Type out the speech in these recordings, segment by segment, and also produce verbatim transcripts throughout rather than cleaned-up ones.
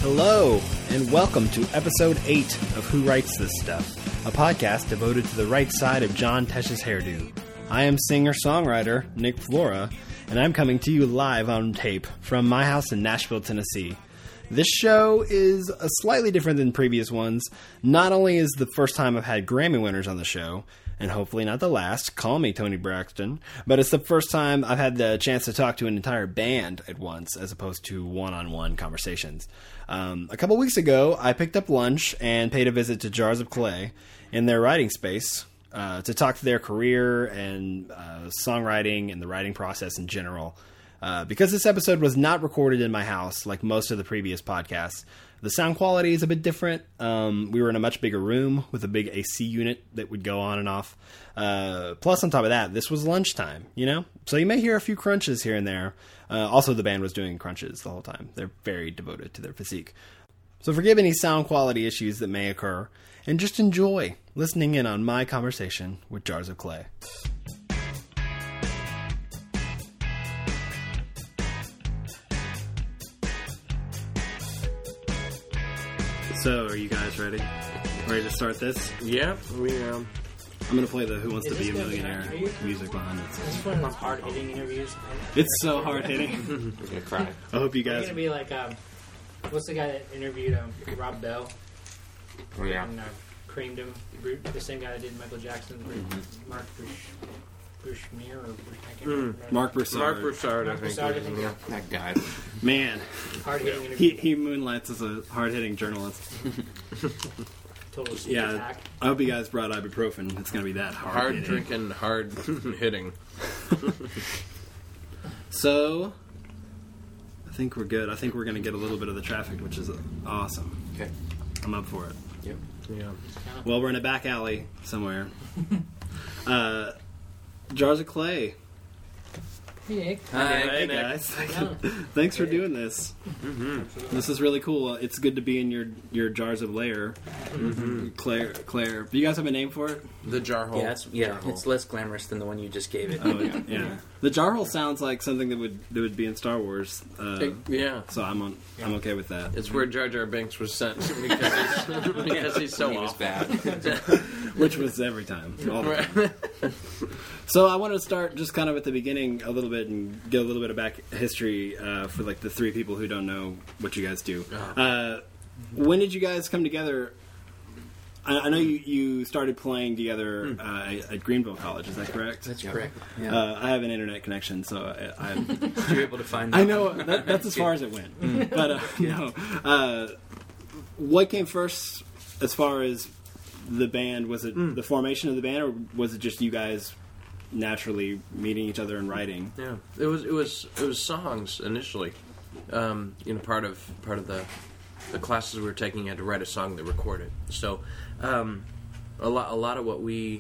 Hello, and welcome to episode eight of Who Writes This Stuff, a podcast devoted to the right side of John Tesh's hairdo. I am singer-songwriter Nick Flora, and I'm coming to you live on tape from my house in Nashville, Tennessee. This show is a slightly different than previous ones. Not only is the first time I've had Grammy winners on the show, and hopefully not the last, call me Tony Braxton, but it's the first time I've had the chance to talk to an entire band at once, as opposed to one-on-one conversations. Um, a couple weeks ago, I picked up lunch and paid a visit to Jars of Clay in their writing space uh, to talk to their career and uh, songwriting and the writing process in general. Uh, because this episode was not recorded in my house like most of the previous podcasts, the sound quality is a bit different. Um, we were in a much bigger room with a big A C unit that would go on and off. Uh, plus, on top of that, this was lunchtime, you know? So you may hear a few crunches here and there. Uh, also, the band was doing crunches the whole time. They're very devoted to their physique. So forgive any sound quality issues that may occur, and just enjoy listening in on my conversation with Jars of Clay. So, are you guys ready? Ready to start this? Yeah, we um. I'm gonna play the "Who Wants Is to Be a this gonna be Millionaire" an interview? music behind it. This is one of those hard-hitting interviews. It's so hard hitting. I'm gonna cry. I hope you It's guys. gonna be like, um, what's the guy that interviewed um, Rob Bell Oh yeah. and uh, creamed him? Bru- The same guy that did Michael Jackson, Mm-hmm. Mark Bush, Bushmere or Bush, I can't Mm. remember. Mark Broussard. Mark Broussard, I Mark think. Broussard, I was- think, yeah. yeah. That guy. Man, Hard-hitting he interview. he moonlights as a hard hitting journalist. Total sneak Yeah, attack. I hope you guys brought ibuprofen. It's gonna be that hard. Hard hitting. drinking, hard hitting. So, I think we're good. I think we're gonna get a little bit of the traffic, which is awesome. Okay. I'm up for it. Yep. Yeah. Well, we're in a back alley somewhere. uh, Jars of Clay. Hey, Nick. Hey, Nick. guys. Yeah. Thanks for doing this. Mm-hmm. This is really cool. It's good to be in your your Jars of Lair. Mm-hmm. Claire, Claire. Do you guys have a name for it? The jar hole. Yeah, it's, yeah, Jar hole. it's less glamorous than the one you just gave it. Oh, yeah. yeah. The jar hole sounds like something that would that would be in Star Wars. Uh, It- yeah. so I'm on. I'm okay with that. It's where Jar Jar Binks was sent because he's, because he's so He was awful. bad. Which was every time. All the Right. time. So I want to start just kind of at the beginning a little bit and get a little bit of back history uh, for like the three people who don't know what you guys do. Oh. Uh, when did you guys come together? I, I know you, you started playing together uh, at Greenville College. Is that correct? That's correct. Yeah. Uh, I have an internet connection, so I, I, You're able to find. I know that, that's as far as it went. But uh, no, uh, what came first as far as the band? Was it the formation of the band, or was it just you guys naturally meeting each other and writing? Yeah, it was it was it was songs initially. Um, you know, part of part of the the classes we were taking had to write a song that recorded. So, um, a lot a lot of what we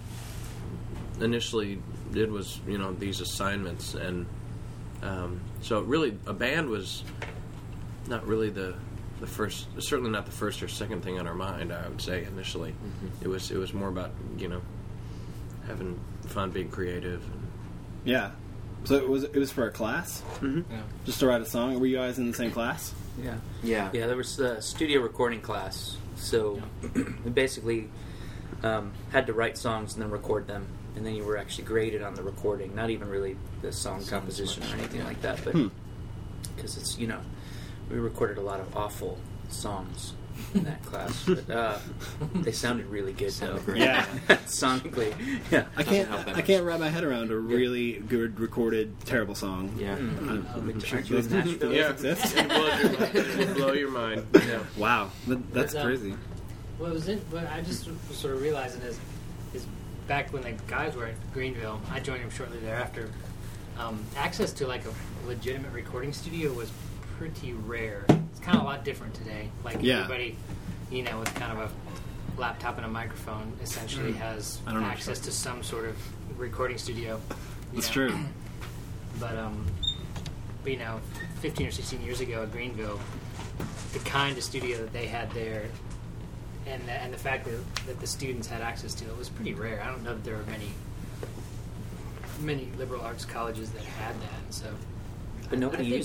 initially did was you know these assignments, and um, so really a band was not really the the first, certainly not the first or second thing on our mind. I would say initially, mm-hmm. it was it was more about you know having fun, being creative. And, Yeah. So it was it was for a class, mm-hmm. Yeah. just to write a song. Were you guys in the same class? Yeah, yeah, yeah. There was a studio recording class, so we basically um, had to write songs and then record them, and then you were actually graded on the recording. Not even really the song Sounds composition much, or anything yeah. like that, but Hmm. because it's you know we recorded a lot of awful songs in that class, but uh, they sounded really good though. Yeah. Sonically, yeah. I can't help that I much. can't wrap my head around a really good recorded terrible song. Yeah. I'm- I'm Which- sure aren't you in those- Nashville? those Yeah, exist. it blows your mind. It blow your mind. Yeah. Wow, that, that's But, uh, crazy. What was it? What I just was sort of realizing is, is back when the guys were at Greenville, I joined them shortly thereafter. Um, access to like a legitimate recording studio was pretty rare. It's kind of a lot different today. Like Yeah. everybody, you know, with kind of a laptop and a microphone, essentially has I don't know access to some sort of recording studio. you That's know. true. But um, but, you know, fifteen or sixteen years ago at Greenville, the kind of studio that they had there, and the, and the fact that, that the students had access to it was pretty rare. I don't know that there were many many liberal arts colleges that had that. So, But nobody I think- used it.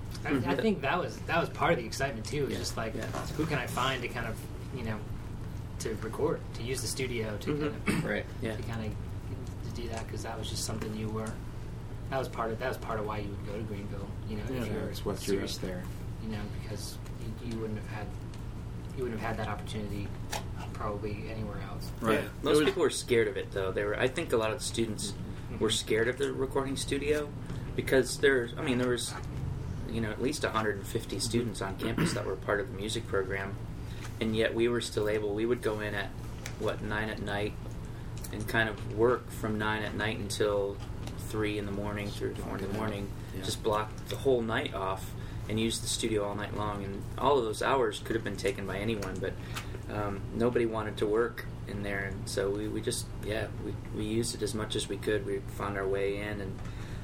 I, Mm-hmm. I think that was that was part of the excitement too. It was Yeah. just like, Yeah. who can I find to kind of, you know, to record, to use the studio, to Mhm. kind of, Right. Yeah. to kind of to do that, because that was just something you were. That was part of that was part of why you would go to Greenville. You know, Yeah, if you were That's what drew serious, us there. you know, because you, you wouldn't have had you wouldn't have had that opportunity probably anywhere else. Right. Yeah. Most It was- people were scared of it, though. They were. I think a lot of the students Mm-hmm. were scared of the recording studio because there's. I mean, there was, you know, at least one hundred fifty students on campus that were part of the music program, and yet we were still able. We would go in at what nine at night and kind of work from nine at night until three in the morning, three or four in the morning. Yeah. Just block the whole night off and use the studio all night long. And all of those hours could have been taken by anyone, but um, nobody wanted to work in there, and so we, we just yeah we we used it as much as we could. We found our way in, and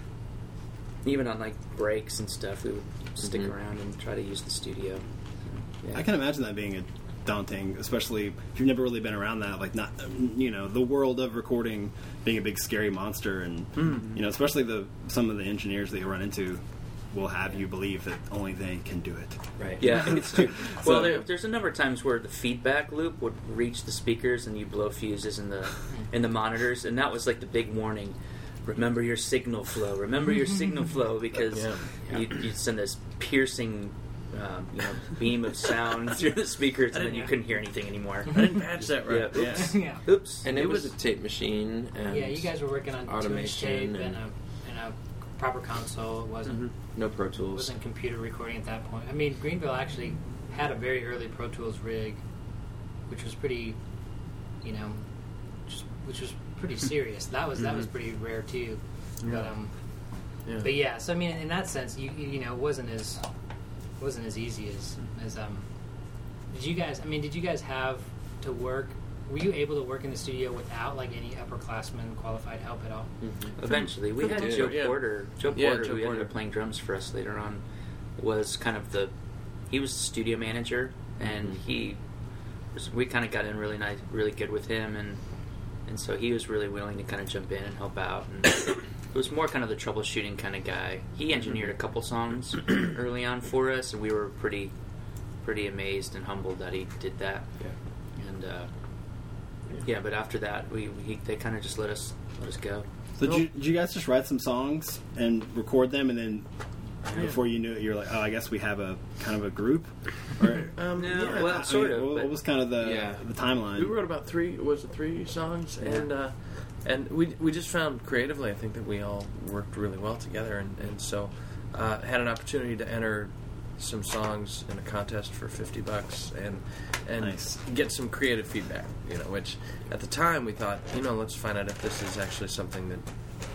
even on like breaks and stuff, we would stick Mhm. around and try to use the studio. Yeah. I can imagine that being a daunting, especially if you've never really been around that, like not, you know, the world of recording being a big scary monster, and you know, especially the some of the engineers that you run into will have you believe that only they can do it. Right. Yeah, it's true. So- Well, there, there's a number of times where the feedback loop would reach the speakers, and you blow fuses in the in the monitors, and that was like the big warning. Remember your signal flow. Remember your signal flow, because Yeah. you you'd send this piercing, um, you know, beam of sound through the speakers, and then you couldn't hear anything ananymore. I didn't patch that right. Yeah, oops. Yeah. Oops. And it, It was, was- a tape machine. And Yeah, you guys were working on two-inch automation tape and, and- a and a proper console. It wasn't Mhm. no Pro it Tools. wasn't computer recording at that point. I mean, Greenville actually had a very early Pro Tools rig, which was pretty, you know, just, which was pretty serious. That was that was pretty rare too. But Yeah. um, Yeah. but yeah. So I mean, in that sense, you you know, it wasn't as wasn't as easy as as um. Did you guys? I mean, did you guys have to work? Were you able to work in the studio without like any upperclassmen qualified help at all? Mhm. Eventually, we for the had most Joe part, yeah. Porter. Joe Yeah, Porter, Joe who ended Porter. up playing drums for us later on, was kind of the. He was the studio manager, and Mm-hmm. Mhm. he. Was, we kind of got in really nice, really good with him, and and so he was really willing to kind of jump in and help out. And it was more kind of the troubleshooting kind of guy. He engineered a couple songs early on for us, and we were pretty, pretty amazed and humbled that he did that. Yeah. And uh, yeah, but after that, we, we they kind of just let us let us go. So did you, did you guys just write some songs and record them, and then before you knew it, you're like, oh, I guess we have a kind of a group? Or, Um, No, yeah. well, I sort mean, of, What, but- what was kind of the Yeah. the timeline? We wrote about three. Was it three songs? And uh, and we we just found creatively, I think that we all worked really well together, and and so uh, had an opportunity to enter some songs in a contest for fifty bucks, and and Nice. get some creative feedback. You know, which at the time we thought, you know, let's find out if this is actually something that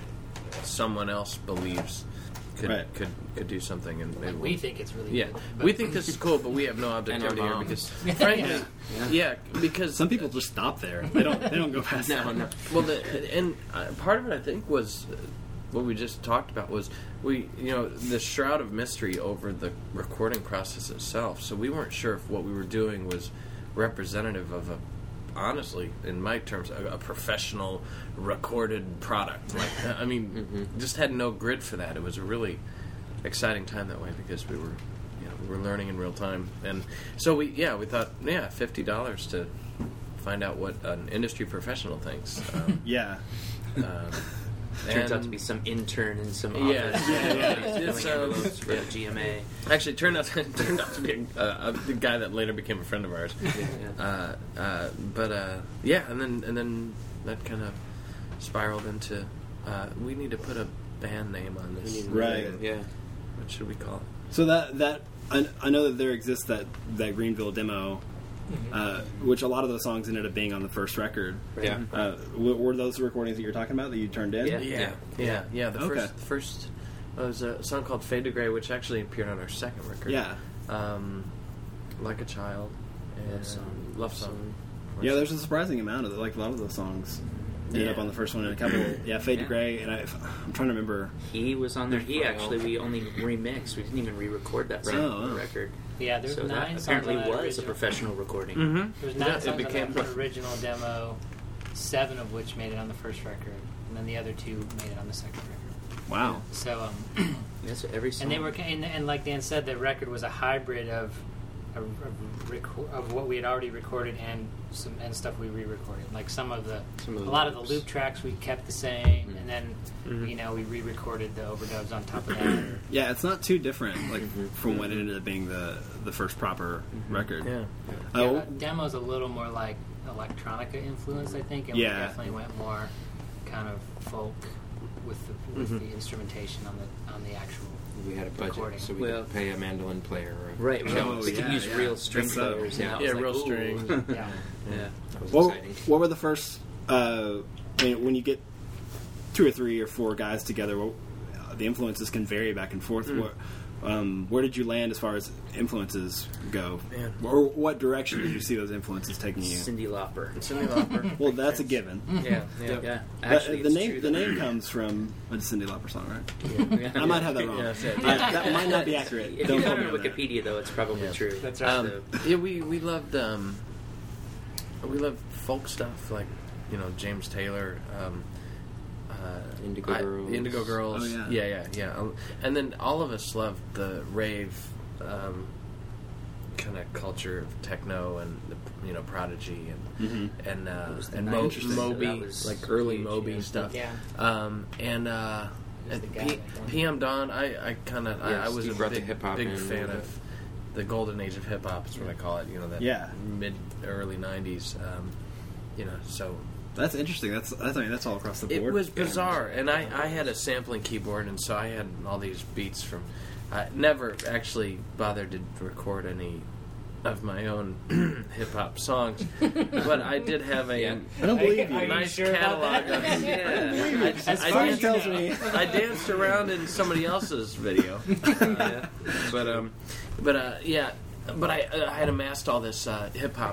someone else believes could Right. could could do something, and maybe We think it's really yeah, good. but- we think this is cool, but we have no objectivity here mom. because, frankly, Yeah. yeah. because Some people just stop there. They don't. They don't go past. No, that. no. well, the, and uh, part of it, I think, was uh, what we just talked about was we, you know, the shroud of mystery over the recording process itself. So we weren't sure if what we were doing was representative of a, honestly, in my terms, a, a professional recorded product. Like, I mean, Mhm. just had no grid for that. It was a really exciting time that way because we were, you know, we were learning in real time, and so we, yeah, we thought, yeah, fifty dollars to find out what an industry professional thinks. Um, Yeah. um, Turns out and to be some intern in some Yeah, office. yeah, yeah. Filling It's, um, envelopes for yeah. the G M A. actually, it turned out to, it turned out to be a, a, the guy that later became a friend of ours. Yeah. Uh, uh, but uh, yeah, and then and then that kind of spiraled into uh, we need to put a band name on We this. need to Right. write it, Yeah. What should we call it? So that that I, I know that there exists that that Greenville demo, uh, which a lot of those songs ended up being on the first record. Yeah. Uh, w- were those the recordings that you're talking about that you turned in? Yeah. Yeah, yeah, yeah. The Okay. first first was a song called "Fade to Gray," which actually appeared on our second record. Yeah. Um, like a Child and Love Song. Love Song. Yeah, there's a surprising amount of it. Like a lot of those songs ended Yeah. up on the first one, and a couple. Yeah, Fade to Yeah. Gray, and I, I'm trying to remember. He was on there. He Wow. actually, we only remixed. We didn't even re-record that song Oh, on the wow. record. Yeah, there's so nine that songs apparently on that was a original. professional recording. Mm-hmm. There's nine Yeah, songs it on became that original demo, seven of which made it on the first record, and then the other two made it on the second record. Wow. So, um, That's every song. and they were, and, and like Dan said, the record was a hybrid of of, of, reco- of what we had already recorded and some and stuff we re-recorded. Like some of the, Some of the a lot of loops. the loop tracks we kept the same, Mhm. and then Mhm. you know we re-recorded the overdubs on top of that. Or, Yeah, it's not too different, like from what ended up being the the first proper record. Yeah. yeah, Oh, that demo's a little more like electronica influenced, I think, and Yeah. we definitely went more kind of folk with the, with Mhm. the instrumentation on the on the actual. We had a budget, Recording. so we Well- could pay a mandolin player. Or a Right, Oh, we could yeah, use yeah. real string That's so- players. and yeah. that was Yeah, like, real ooh. strings. Yeah. Yeah. That was What, exciting. what were the first, uh, when, when you get two or three or four guys together, what, uh, the influences can vary back and forth. Mm. What, um, where did you land as far as influences go? Man. Or what direction did you see those influences taking you? Cyndi Lauper. Cyndi Lauper. Well, that's a given. Yeah, Yeah. yeah. But Actually, the it's name true the that- name comes from a Cyndi Lauper song, right? Yeah. I might have that wrong. Yeah, that's it. I- that might not be accurate. If Don't you quote found me it on on that. Wikipedia, though, it's probably Yeah. true. That's right. Um, So- yeah, we we loved um, we loved folk stuff like you know James Taylor, um, uh, Indigo I- Girls. Indigo Girls. Oh, yeah. yeah, yeah, yeah. Um, And then all of us loved the rave um, kind of culture of techno and the, you know Prodigy and Mhm. and uh, What was the and night? Mo- Interesting. Moby, That was like early huge, Moby yeah. stuff. Yeah. Um, and uh, Who's and the guy P- that one? P M Dawn, I, I kind of I, Yeah, I was Steve a brought the big, hip-hop big in a fan little of the golden age of hip hop. Is what I call it. You know that Yeah. mid early nineties. Um, you know, so That's interesting. That's, that's I mean that's all across the board. it was bizarre, and I, I had a sampling keyboard, and so I had all these beats from. I never actually bothered to record any of my own hip hop songs, but I did have a Yeah. I don't believe Are you. you nice sure about catalog. that? Of, yeah, I, As I far Funny as danced- you tells know. me. I danced around in somebody else's video, uh, but um, but uh, yeah, but I uh, I had amassed all this uh, hip hop,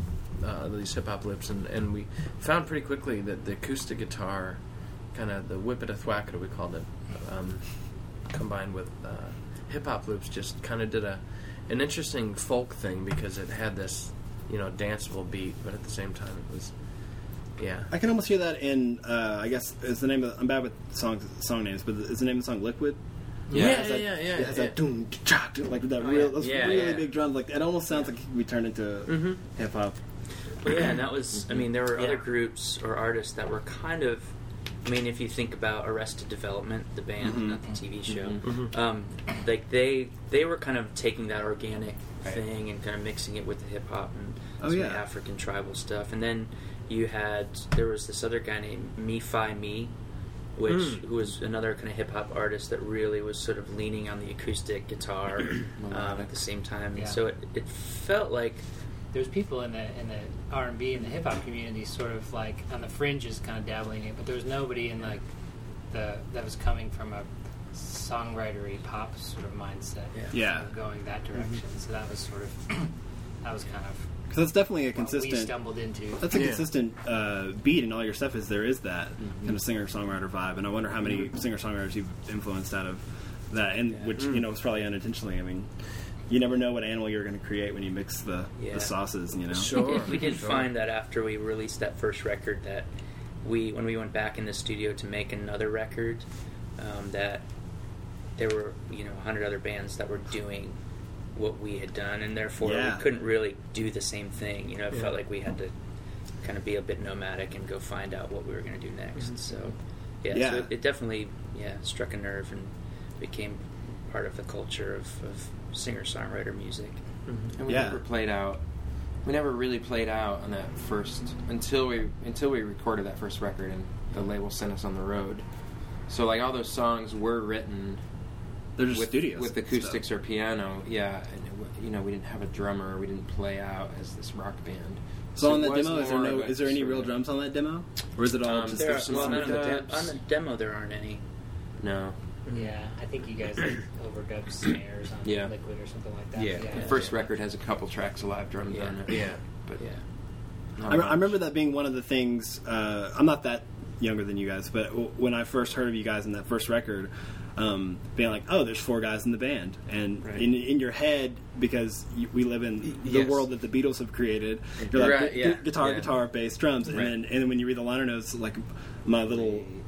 uh, these hip hop loops, and, and we found pretty quickly that the acoustic guitar, kind of the whip it a thwack it we called it, um, combined with uh, hip hop loops, just kind of did a an interesting folk thing because it had this you know danceable beat, but at the same time it was yeah. I can almost hear that in, uh, I guess, is the name of, I'm bad with songs, song names, but is the name of the song Liquid? Yeah, It has yeah, that- yeah, yeah, It has yeah. that doom, cha, doom, like that Oh, real, yeah. those Yeah, really yeah. big drums. Like it almost sounds like we turned into Mm-hmm. hip hop. Well, yeah, and that was, I mean, there were Yeah. other groups or artists that were kind of, I mean, if you think about Arrested Development, the band, Mhm. not the T V show, Mhm. um, like they they were kind of taking that organic Right. thing and kind of mixing it with the hip hop and Oh, some yeah. African tribal stuff. And then you had, there was this other guy named Me Fi Me, which Mm. who was another kind of hip hop artist that really was sort of leaning on the acoustic guitar um, at the same time. Yeah. And so it, it felt like There's people in the in the R and B and the hip hop community sort of like on the fringes, kind of dabbling in it, but there was nobody in like the that was coming from a songwritery pop sort of mindset. Yeah. Yeah. sort of going that direction. So that was sort of that was kind of Because that's definitely a what we consistent. stumbled into. That's a Yeah. consistent uh, beat in all your stuff. Is there is that kind of singer songwriter vibe, and I wonder how many singer songwriters you've influenced out of that, and Yeah. which you know was probably unintentionally. I mean, you never know what animal you're going to create when you mix the, Yeah. the sauces. You know, Sure. we did Sure. find that after we released that first record that we when we went back in the studio to make another record um, that there were you know a hundred other bands that were doing what we had done, and therefore Yeah. we couldn't really do the same thing. You know, it Yeah. felt like we had to kind of be a bit nomadic and go find out what we were going to do next. So yeah, Yeah. so it, it definitely yeah struck a nerve and became part of the culture of, of singer-songwriter music. And we Yeah. never played out. We never really played out on that first until we until we recorded that first record, and the label sent us on the road. So like all those songs were written they're just with studios with acoustics or piano. Yeah, and it, wa- you know we didn't have a drummer. We didn't play out as this rock band. So, on it that was demo, is there more no? of a Is there any sort real of- drums on that demo, or is it all Um, just There There's are, some well, on, the, overdubs. on the demo there aren't any. No. Yeah, I think you guys like overdubbed snares on Yeah. Liquid or something like that. Yeah. The first record has a couple tracks of live drums Yeah. on it. Yeah. but Yeah. not I, much. I remember that being one of the things. Uh, I'm not that younger than you guys, but w- when I first heard of you guys in that first record, um, being like, "Oh, there's four guys in the band," and Right. in in your head, because you, we live in the Yes. world that the Beatles have created, you're like Right, gu- yeah, guitar, yeah. guitar, bass, drums, and Right. then and then when you read the liner notes, like my little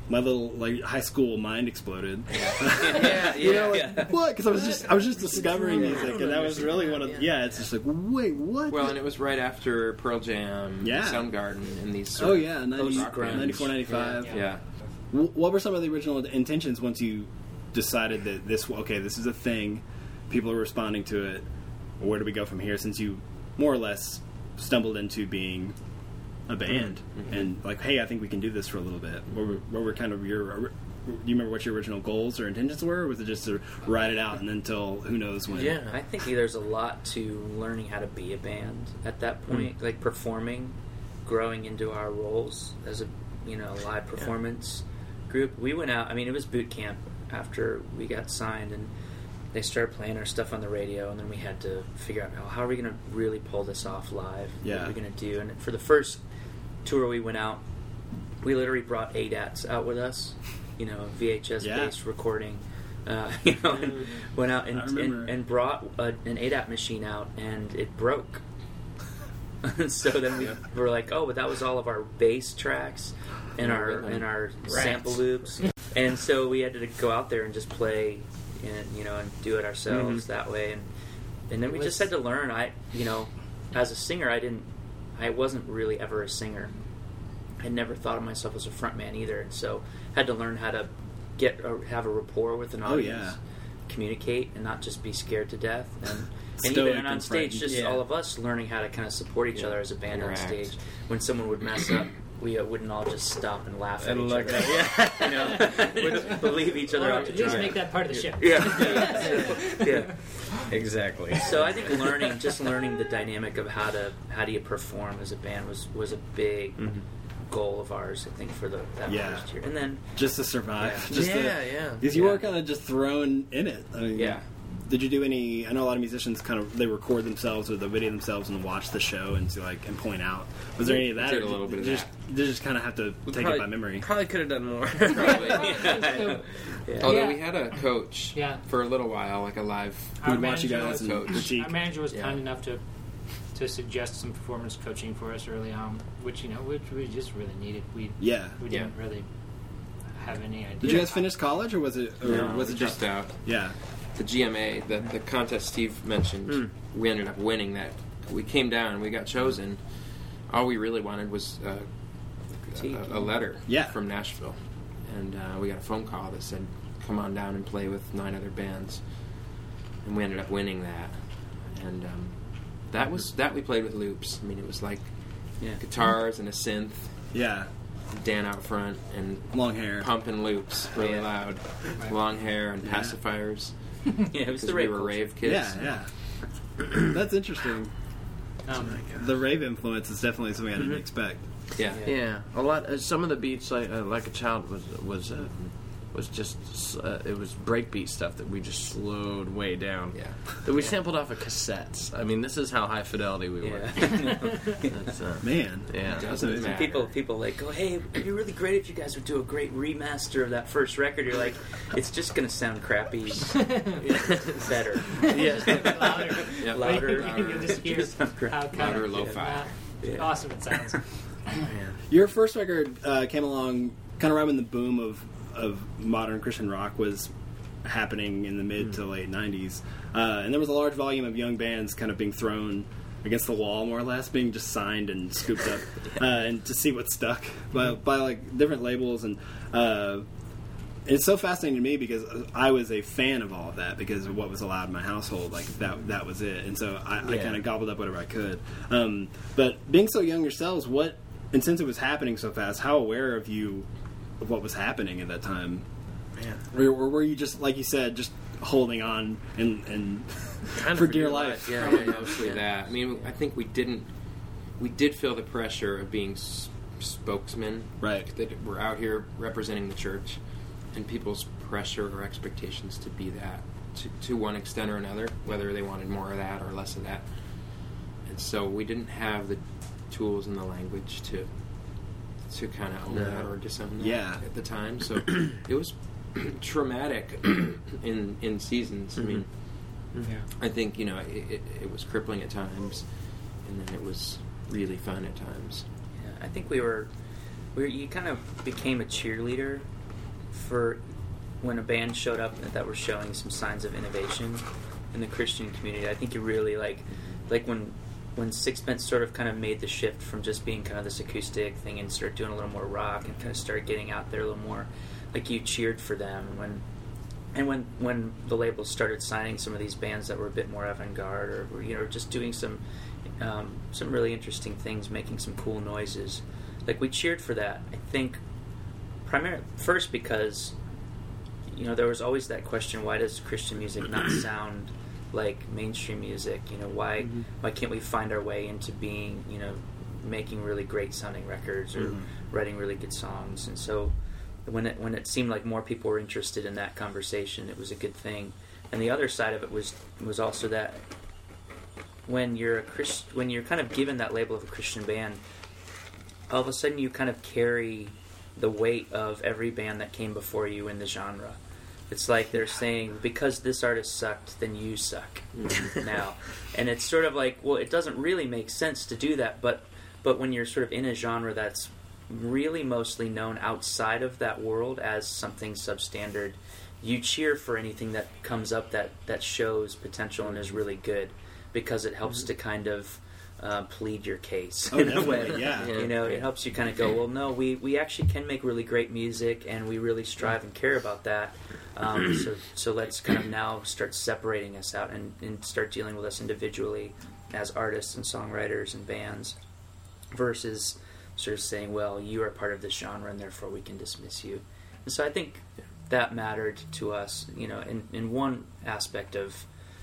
my little like high school mind exploded. yeah, You know, like, yeah. what? Because I was just I was just discovering music, and that was really one of yeah. It's just like wait, what? Well, and it was right after Pearl Jam, Yeah. Soundgarden, and these. Sort oh of yeah, ninety, post-grunge. ninety-four, ninety-five. Yeah. yeah. Wh- What were some of the original intentions once you decided that this okay, this is a thing, people are responding to it? Where do we go from here? Since you more or less stumbled into being a band Mm-hmm. and like, hey, I think we can do this for a little bit. What were, what were kind of your? Do you remember what your original goals or intentions were? Or was it just to ride it out and until who knows when? Yeah. I think there's a lot to learning how to be a band at that point, Hmm. like performing, growing into our roles as a you know live performance group. We went out. I mean, it was boot camp after we got signed, and they started playing our stuff on the radio, and then we had to figure out oh, how are we going to really pull this off live. Yeah. What are we going to do? And for the first tour we went out, we literally brought A D A Ts out with us. You know, V H S Yeah. based recording. Uh, you know, and went out and, I remember. and, and brought a, an A D A T machine out, and it broke. So then we were like, oh, but that was all of our bass tracks and Yeah, our rhythm. and our Rats. sample loops, and so we had to go out there and just play, and you know, and do it ourselves that way, and and then It we was- just had to learn. I, you know, as a singer, I didn't, I wasn't really ever a singer. I never thought of myself as a front man either, and so had to learn how to get or have a rapport with an Oh, audience, yeah. communicate, and not just be scared to death. And, and Stoic even on and stage, frightened. just Yeah. all of us learning how to kind of support each Yeah. other as a band Interact. on stage. When someone would mess up, we uh, wouldn't all just stop and laugh at And each look other. at- you know, would believe each other Or out to at least try. make that part of the ship. Yeah, yeah. Exactly. So I think learning, just learning the dynamic of how to how do you perform as a band was was a big Mhm. goal of ours. I think for the that Yeah. first year, and then Just to survive. Yeah. Just Yeah, to, yeah. Because you Yeah. were kind of just thrown in it. I mean, Yeah. Did you do any? I know a lot of musicians kind of they record themselves or they video themselves and watch the show and to like and point out. Was there any of that? Did or a little bit of just, that. Did you just kind of have to We take probably, it by memory? Probably could have done more. Probably. yeah. Although Yeah. we had a coach Yeah. for a little while, like a live. Our We'd watch you manager guys was- and coach. critique. Our manager was Yeah. kind enough to to suggest some performance coaching for us early on, which you know, which we just really needed. We Yeah. we didn't really have any idea. Did you guys finish college or was it? Or No, was it just? just out? Yeah. The G M A, the the contest Steve mentioned, Mm. we ended up winning that. We came down, we got chosen. All we really wanted was uh, Critique. a, a letter Yeah. from Nashville, and uh, we got a phone call that said, "Come on down and play with nine other bands," and we ended up winning that. And um, that was that we played with loops. I mean, it was like Yeah. guitars and a synth, Yeah. Dan out front, and Long hair. pumping loops really Yeah. loud, Right. long hair and Yeah. pacifiers. Yeah, it was Because the we rave were culture. rave kids. Yeah, yeah. That's interesting. Um, The rave influence is definitely something I didn't Mhm. expect. Yeah. Yeah, a lot. Uh, some of the beats, like uh, like a child, was was uh, was just uh, it was breakbeat stuff that we just slowed way down. Yeah. That we sampled off of cassettes. I mean, this is how high fidelity we were. Yeah. That's, uh, Man. yeah. Doesn't matter. People, people like go, hey, it'd be really great if you guys would do a great remaster of that first record. You're like, it's just gonna sound crappy, better, Yeah. louder. Yeah. louder. You can just hear Just sound crap- how kind Louder, of lo-fi. Yeah. awesome it sounds. Your first record uh, came along kind of right when the boom of, of modern Christian rock was happening in the mid to late nineties. Uh, and there was a large volume of young bands kind of being thrown against the wall, more or less, being just signed and scooped up uh, and to see what stuck by, by like different labels. And uh, it's so fascinating to me because I was a fan of all of that because of what was allowed in my household. Like that, that was it. And so I, I Yeah. kind of gobbled up whatever I could. Um, but being so young yourselves, what and since it was happening so fast, how aware of you of what was happening at that time? Man. Or, or were you just like you said, just holding on and and Kind of for dear life? Yeah, Probably yeah, mostly yeah. that. I mean, I think we didn't. We did feel the pressure of being s- spokesmen, Right. That we're out here representing the church, and people's pressure or expectations to be that, to, to one extent or another, whether they wanted more of that or less of that. And so we didn't have the tools and the language to to kind of own No. that or disown that Yeah. at the time. So it was traumatic in in seasons. I mean. Yeah. I think, you know, it, it, it was crippling at times, and then it was really fun at times. Yeah, I think we were where you kind of became a cheerleader for when a band showed up that were showing some signs of innovation in the Christian community. I think you really like, like when when Sixpence sort of kind of made the shift from just being kind of this acoustic thing and started doing a little more rock and kind of started getting out there a little more, like you cheered for them. And when and when when the labels started signing some of these bands that were a bit more avant-garde, or were, you know, just doing some um, some really interesting things, making some cool noises, like we cheered for that. I think primarily first because, you know, there was always that question: why does Christian music not sound like mainstream music? You know, why mm-hmm. why can't we find our way into being, you know, making really great sounding records or mm-hmm. writing really good songs? And so when it when it seemed like more people were interested in that conversation, it was a good thing. And the other side of it was was also that when you're a Christ, when you're kind of given that label of a Christian band, all of a sudden you kind of carry the weight of every band that came before you in the genre. It's like they're saying, because this artist sucked, then you suck now. And it's sort of like, well, it doesn't really make sense to do that, but but when you're sort of in a genre that's really mostly known outside of that world as something substandard, you cheer for anything that comes up that, that shows potential and is really good, because it helps mm-hmm. to kind of uh, plead your case oh, in a way. Yeah. You know, it helps you kind of go, well, no, we, we actually can make really great music, and we really strive and care about that. Um, so so let's kind of now start separating us out and, and start dealing with us individually as artists and songwriters and bands, versus sort of saying, well, you are part of this genre and therefore we can dismiss you. And so I think that mattered to us, you know, in, in one aspect of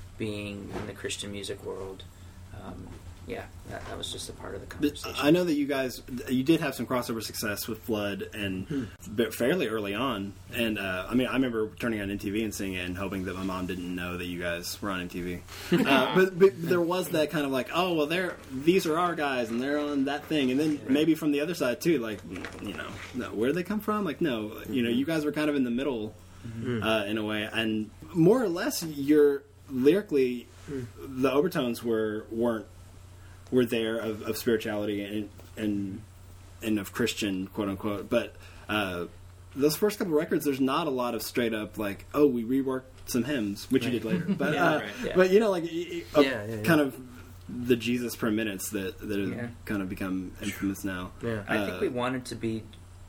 being in the Christian music world. Um, yeah, that, that was just a part of the conversation. I know that you guys, you did have some crossover success with Flood, and hmm. fairly early on. And uh, I mean, I remember turning on M T V and seeing it and hoping that my mom didn't know that you guys were on M T V. uh, but, but there was that kind of like, oh, well, they're these are our guys, and they're on that thing. And then right. maybe from the other side too, like, you know, no, where did they come from? Like, no, you know, you guys were kind of in the middle mm-hmm. uh, in a way, and more or less, you're lyrically, mm. the overtones were weren't. were there of, of spirituality and, and and of Christian, quote unquote. But uh, those first couple records, there's not a lot of straight up like, oh, we reworked some hymns, which right. you did later. But yeah, uh, right, yeah. but you know, like uh, yeah, yeah, yeah. kind of the Jesus per minutes that that have yeah. kind of become infamous now. Yeah. I uh, think we wanted to be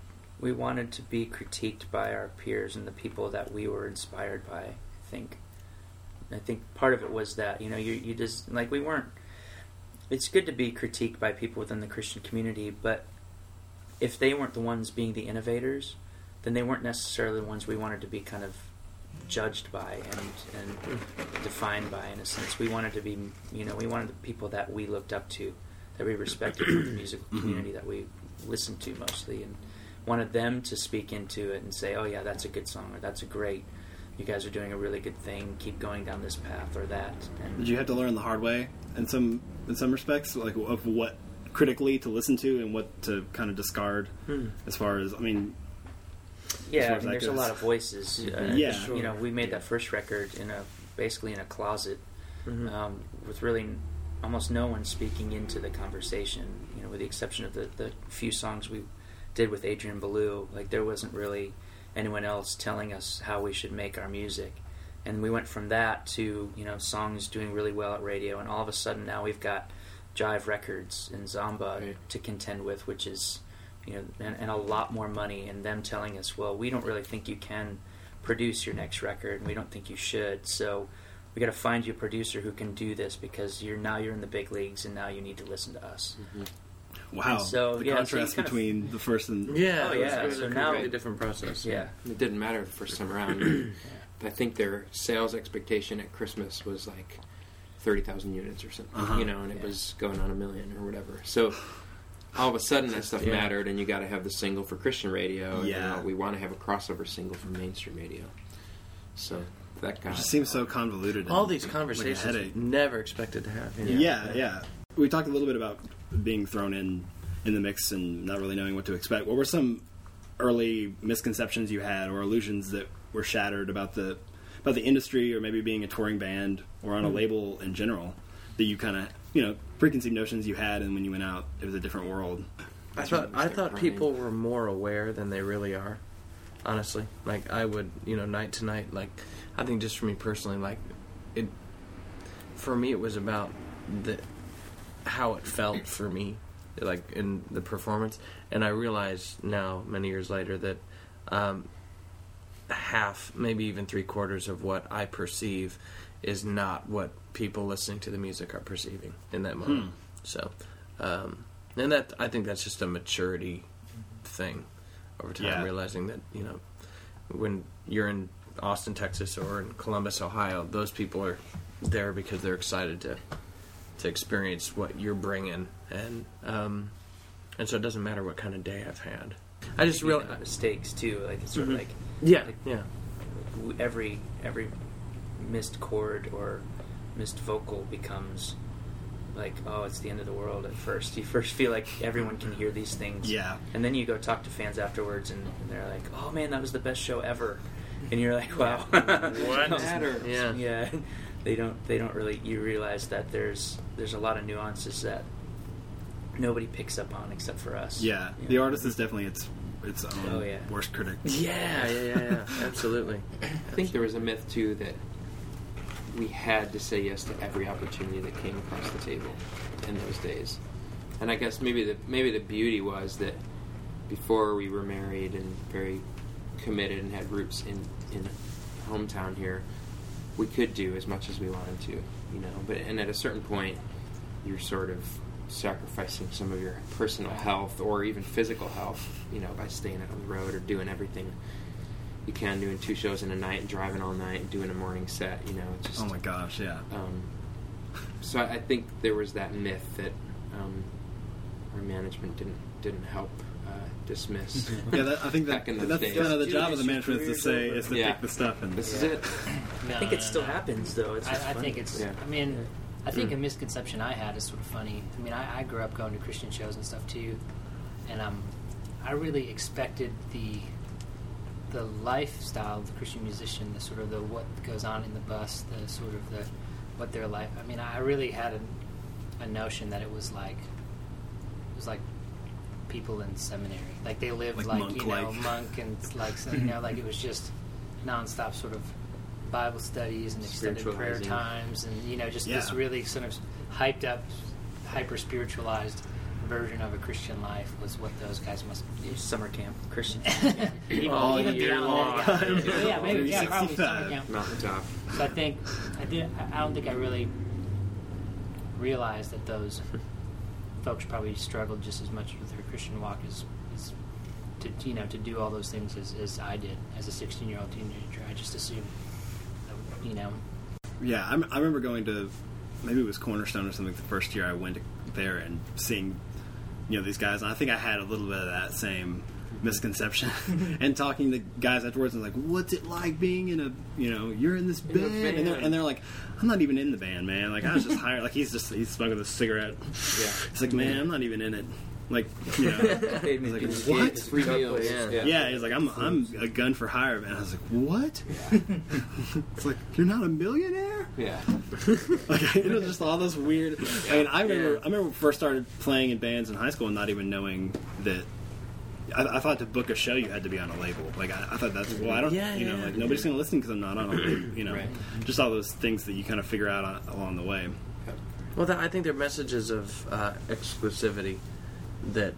we wanted to be critiqued by our peers and the people that we were inspired by. I think. I think part of it was that, you know, you you just like we weren't. It's good to be critiqued by people within the Christian community, but if they weren't the ones being the innovators, then they weren't necessarily the ones we wanted to be kind of judged by and, and defined by, in a sense. We wanted to be, you know, we wanted the people that we looked up to, that we respected from the musical community that we listened to mostly, and wanted them to speak into it and say, oh yeah, that's a good song, or that's a great, you guys are doing a really good thing, keep going down this path, or that. And did you have to learn the hard way in some in some respects, like of what critically to listen to and what to kind of discard, hmm. as far as, I mean... Yeah, I mean, there's goes. a lot of voices. Uh, yeah. Sure. You know, we made that first record in a basically in a closet, mm-hmm. um, with really almost no one speaking into the conversation, you know, with the exception of the, the few songs we did with Adrian Belew. Like, there wasn't really anyone else telling us how we should make our music. And we went from that to, you know, songs doing really well at radio, and all of a sudden now we've got Jive Records and Zomba right. to contend with, which is, you know, and, and a lot more money, and them telling us, well, we don't really think you can produce your next record, and we don't think you should, so we got to find you a producer who can do this, because you're now you're in the big leagues, and now you need to listen to us. Mm-hmm. Wow! And so the yeah, contrast so between of, the first and yeah, oh yeah, it was so a now completely different process. Yeah, it didn't matter the first time around. yeah. I think their sales expectation at Christmas was like thirty thousand units or something, uh-huh. you know, and it yeah. was going on a million or whatever. So all of a sudden that stuff yeah. mattered, and you got to have the single for Christian radio. Yeah, and, you know, we want to have a crossover single for mainstream radio. So that got it just seems so convoluted. All these conversations like never expected to have. Yeah. Yeah, yeah, yeah. We talked a little bit about being thrown in in the mix and not really knowing what to expect. What were some early misconceptions you had or illusions that were shattered about the about the industry, or maybe being a touring band or on a mm. label in general, that you kind of, you know, preconceived notions you had, and when you went out, it was a different world? I That's when thought we I start thought crying. people were more aware than they really are. Honestly, like I would, you know, night to night. Like I think just for me personally, like it. For me, it was about the how it felt for me, like in the performance, and I realize now, many years later, that um, half, maybe even three quarters of what I perceive is not what people listening to the music are perceiving in that moment. Hmm. So, um, and that I think that's just a maturity thing over time, Yeah. realizing that, you know, when you're in Austin, Texas, or in Columbus, Ohio, those people are there because they're excited to to experience what you're bringing, and um, and so it doesn't matter what kind of day I've had. I just Maybe really, even mistakes too. Like it's sort Mhm. of like yeah, like, yeah, w- every every missed chord or missed vocal becomes like, oh, it's the end of the world at first. You first feel like everyone can hear these things. Yeah. And then you go talk to fans afterwards and, and they're like, oh man, that was the best show ever. And you're like, wow. What? matter? yeah. Yeah. They don't they don't really you realize that there's there's a lot of nuances that nobody picks up on except for us. Yeah, You the know? artist is definitely its its own Oh, yeah. worst critic. Yeah, yeah, yeah, yeah, absolutely. I think there was a myth too that we had to say yes to every opportunity that came across the table in those days. And I guess maybe the maybe the beauty was that before we were married and very committed and had roots in in hometown here, we could do as much as we wanted to, you know. But and at a certain point, you're sort of sacrificing some of your personal health or even physical health, you know, by staying out on the road or doing everything you can, doing two shows in a night and driving all night and doing a morning set, you know. It's just, Oh my gosh, yeah. um, so I, I think there was that myth that um, our management didn't didn't help uh, dismiss. Yeah, that, I think that Back in those that's days. kind of the Dude, job of it's the your management is to career's say over. is to Yeah. pick the stuff and This is Yeah. it. No, I think no, it still no. happens though. It's just I, I funny. think it's. Yeah. I mean, I think Mm. a misconception I had is sort of funny. I mean, I, I grew up going to Christian shows and stuff too, and um, I really expected the the lifestyle of the Christian musician, the sort of the what goes on in the bus, the sort of the what their life. I mean, I really had a, a notion that it was like it was like people in seminary, like they lived Like like, you know monk-like. monk and like so, you know like it was just nonstop sort of Bible studies and extended prayer Spiritualizing. times, and you know just this Yeah. really sort of hyped up, hyper spiritualized version of a Christian life was what those guys must do. Summer camp, Christian. Even, All even year beyond long. that, yeah, yeah, maybe, yeah, probably summer sixty-five. camp. Mountaintop. So I think I did. I don't think I really realized that those folks probably struggled just as much with their Christian walk as, as to you know to do all those things as, as I did as a sixteen-year-old teenager. I just assumed, that, you know. Yeah, I'm, I remember going to, maybe it was Cornerstone or something, the first year I went there and seeing, you know, these guys. And I think I had a little bit of that same misconception. And talking to guys afterwards, and like, what's it like being in a, you know, you're in this In band? a band. And, they're, and they're like, I'm not even in the band, man. Like, I was just hired. Like, he's just, he's smoking a cigarette. Yeah. He's like, man, I'm not even in it. Like, you know. He's like, It's what? It's free meals. Yeah. Yeah, he's like, I'm I'm a gun for hire, man. I was like, what? It's like, you're not a millionaire? Yeah. Like, you know, just all those weird. I mean, I remember, Yeah. I remember first started playing in bands in high school and not even knowing that. I, I thought to book a show you had to be on a label. Like, I, I thought that's well, I don't, Yeah, you know, yeah. like nobody's gonna listen because I'm not on a label. You know, Right. just all those things that you kind of figure out on, along the way. Well, that, I think they're messages of uh, exclusivity that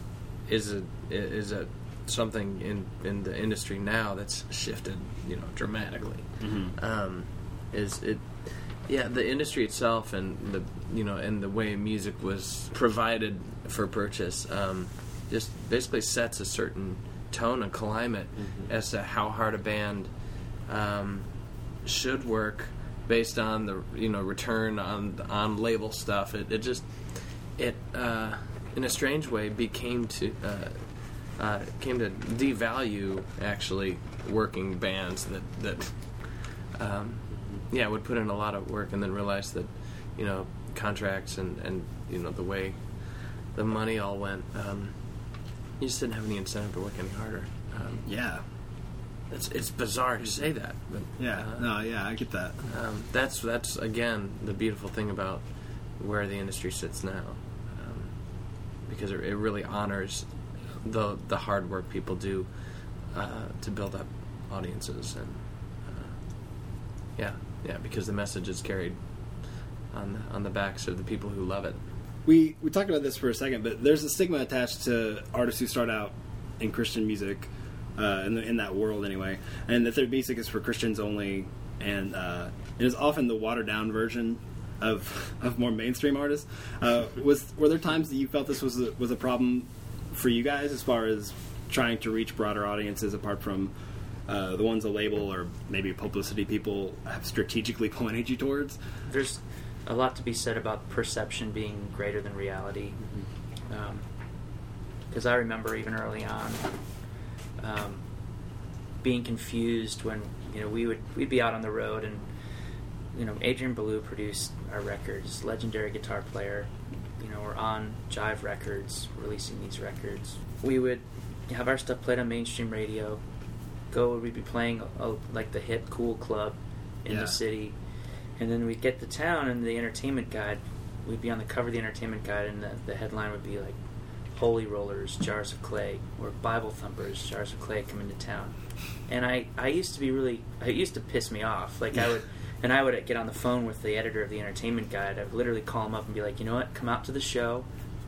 is a is a something in in the industry now that's shifted, you know, dramatically. Mm-hmm. Um, is it? Yeah, the industry itself and the you know and the way music was provided for purchase um, just basically sets a certain tone and climate Mhm. as to how hard a band um, should work based on the you know return on on label stuff. It, it just it uh, in a strange way became to uh, uh, came to devalue actually working bands that that um, yeah would put in a lot of work and then realize that you know contracts and, and you know the way the money all went. Um, you just didn't have any incentive to work any harder. Um, Yeah, it's it's bizarre to say that, but yeah, uh, no, yeah, I get that. um, that's that's again the beautiful thing about where the industry sits now. Um, because it, it really honors the the hard work people do uh, to build up audiences, and uh, yeah, yeah, because the message is carried on the, on the backs of the people who love it. We we talked about this for a second, but there's a stigma attached to artists who start out in Christian music, uh, in, the, in that world anyway, and that their music is for Christians only, and uh, it is often the watered down version of of more mainstream artists. Uh, was were there times that you felt this was a, was a problem for you guys as far as trying to reach broader audiences apart from uh, the ones a label or maybe publicity people have strategically pointed you towards? There's a lot to be said about perception being greater than reality. Because um, I remember even early on um, being confused when, you know, we would we'd be out on the road, and you know, Adrian Belew produced our records, legendary guitar player. You know, we're on Jive Records, releasing these records. We would have our stuff played on mainstream radio. Go, we'd be playing a, a, like the hip cool club in Yeah. the city. And then we'd get to town, and the entertainment guide, we'd be on the cover of the entertainment guide, and the, the headline would be like, Holy Rollers, Jars of Clay, or Bible Thumpers, Jars of Clay come into town. And I, I used to be really, it used to piss me off. Like, I would, and I would get on the phone with the editor of the entertainment guide. I would literally call him up and be like, you know what, come out to the show,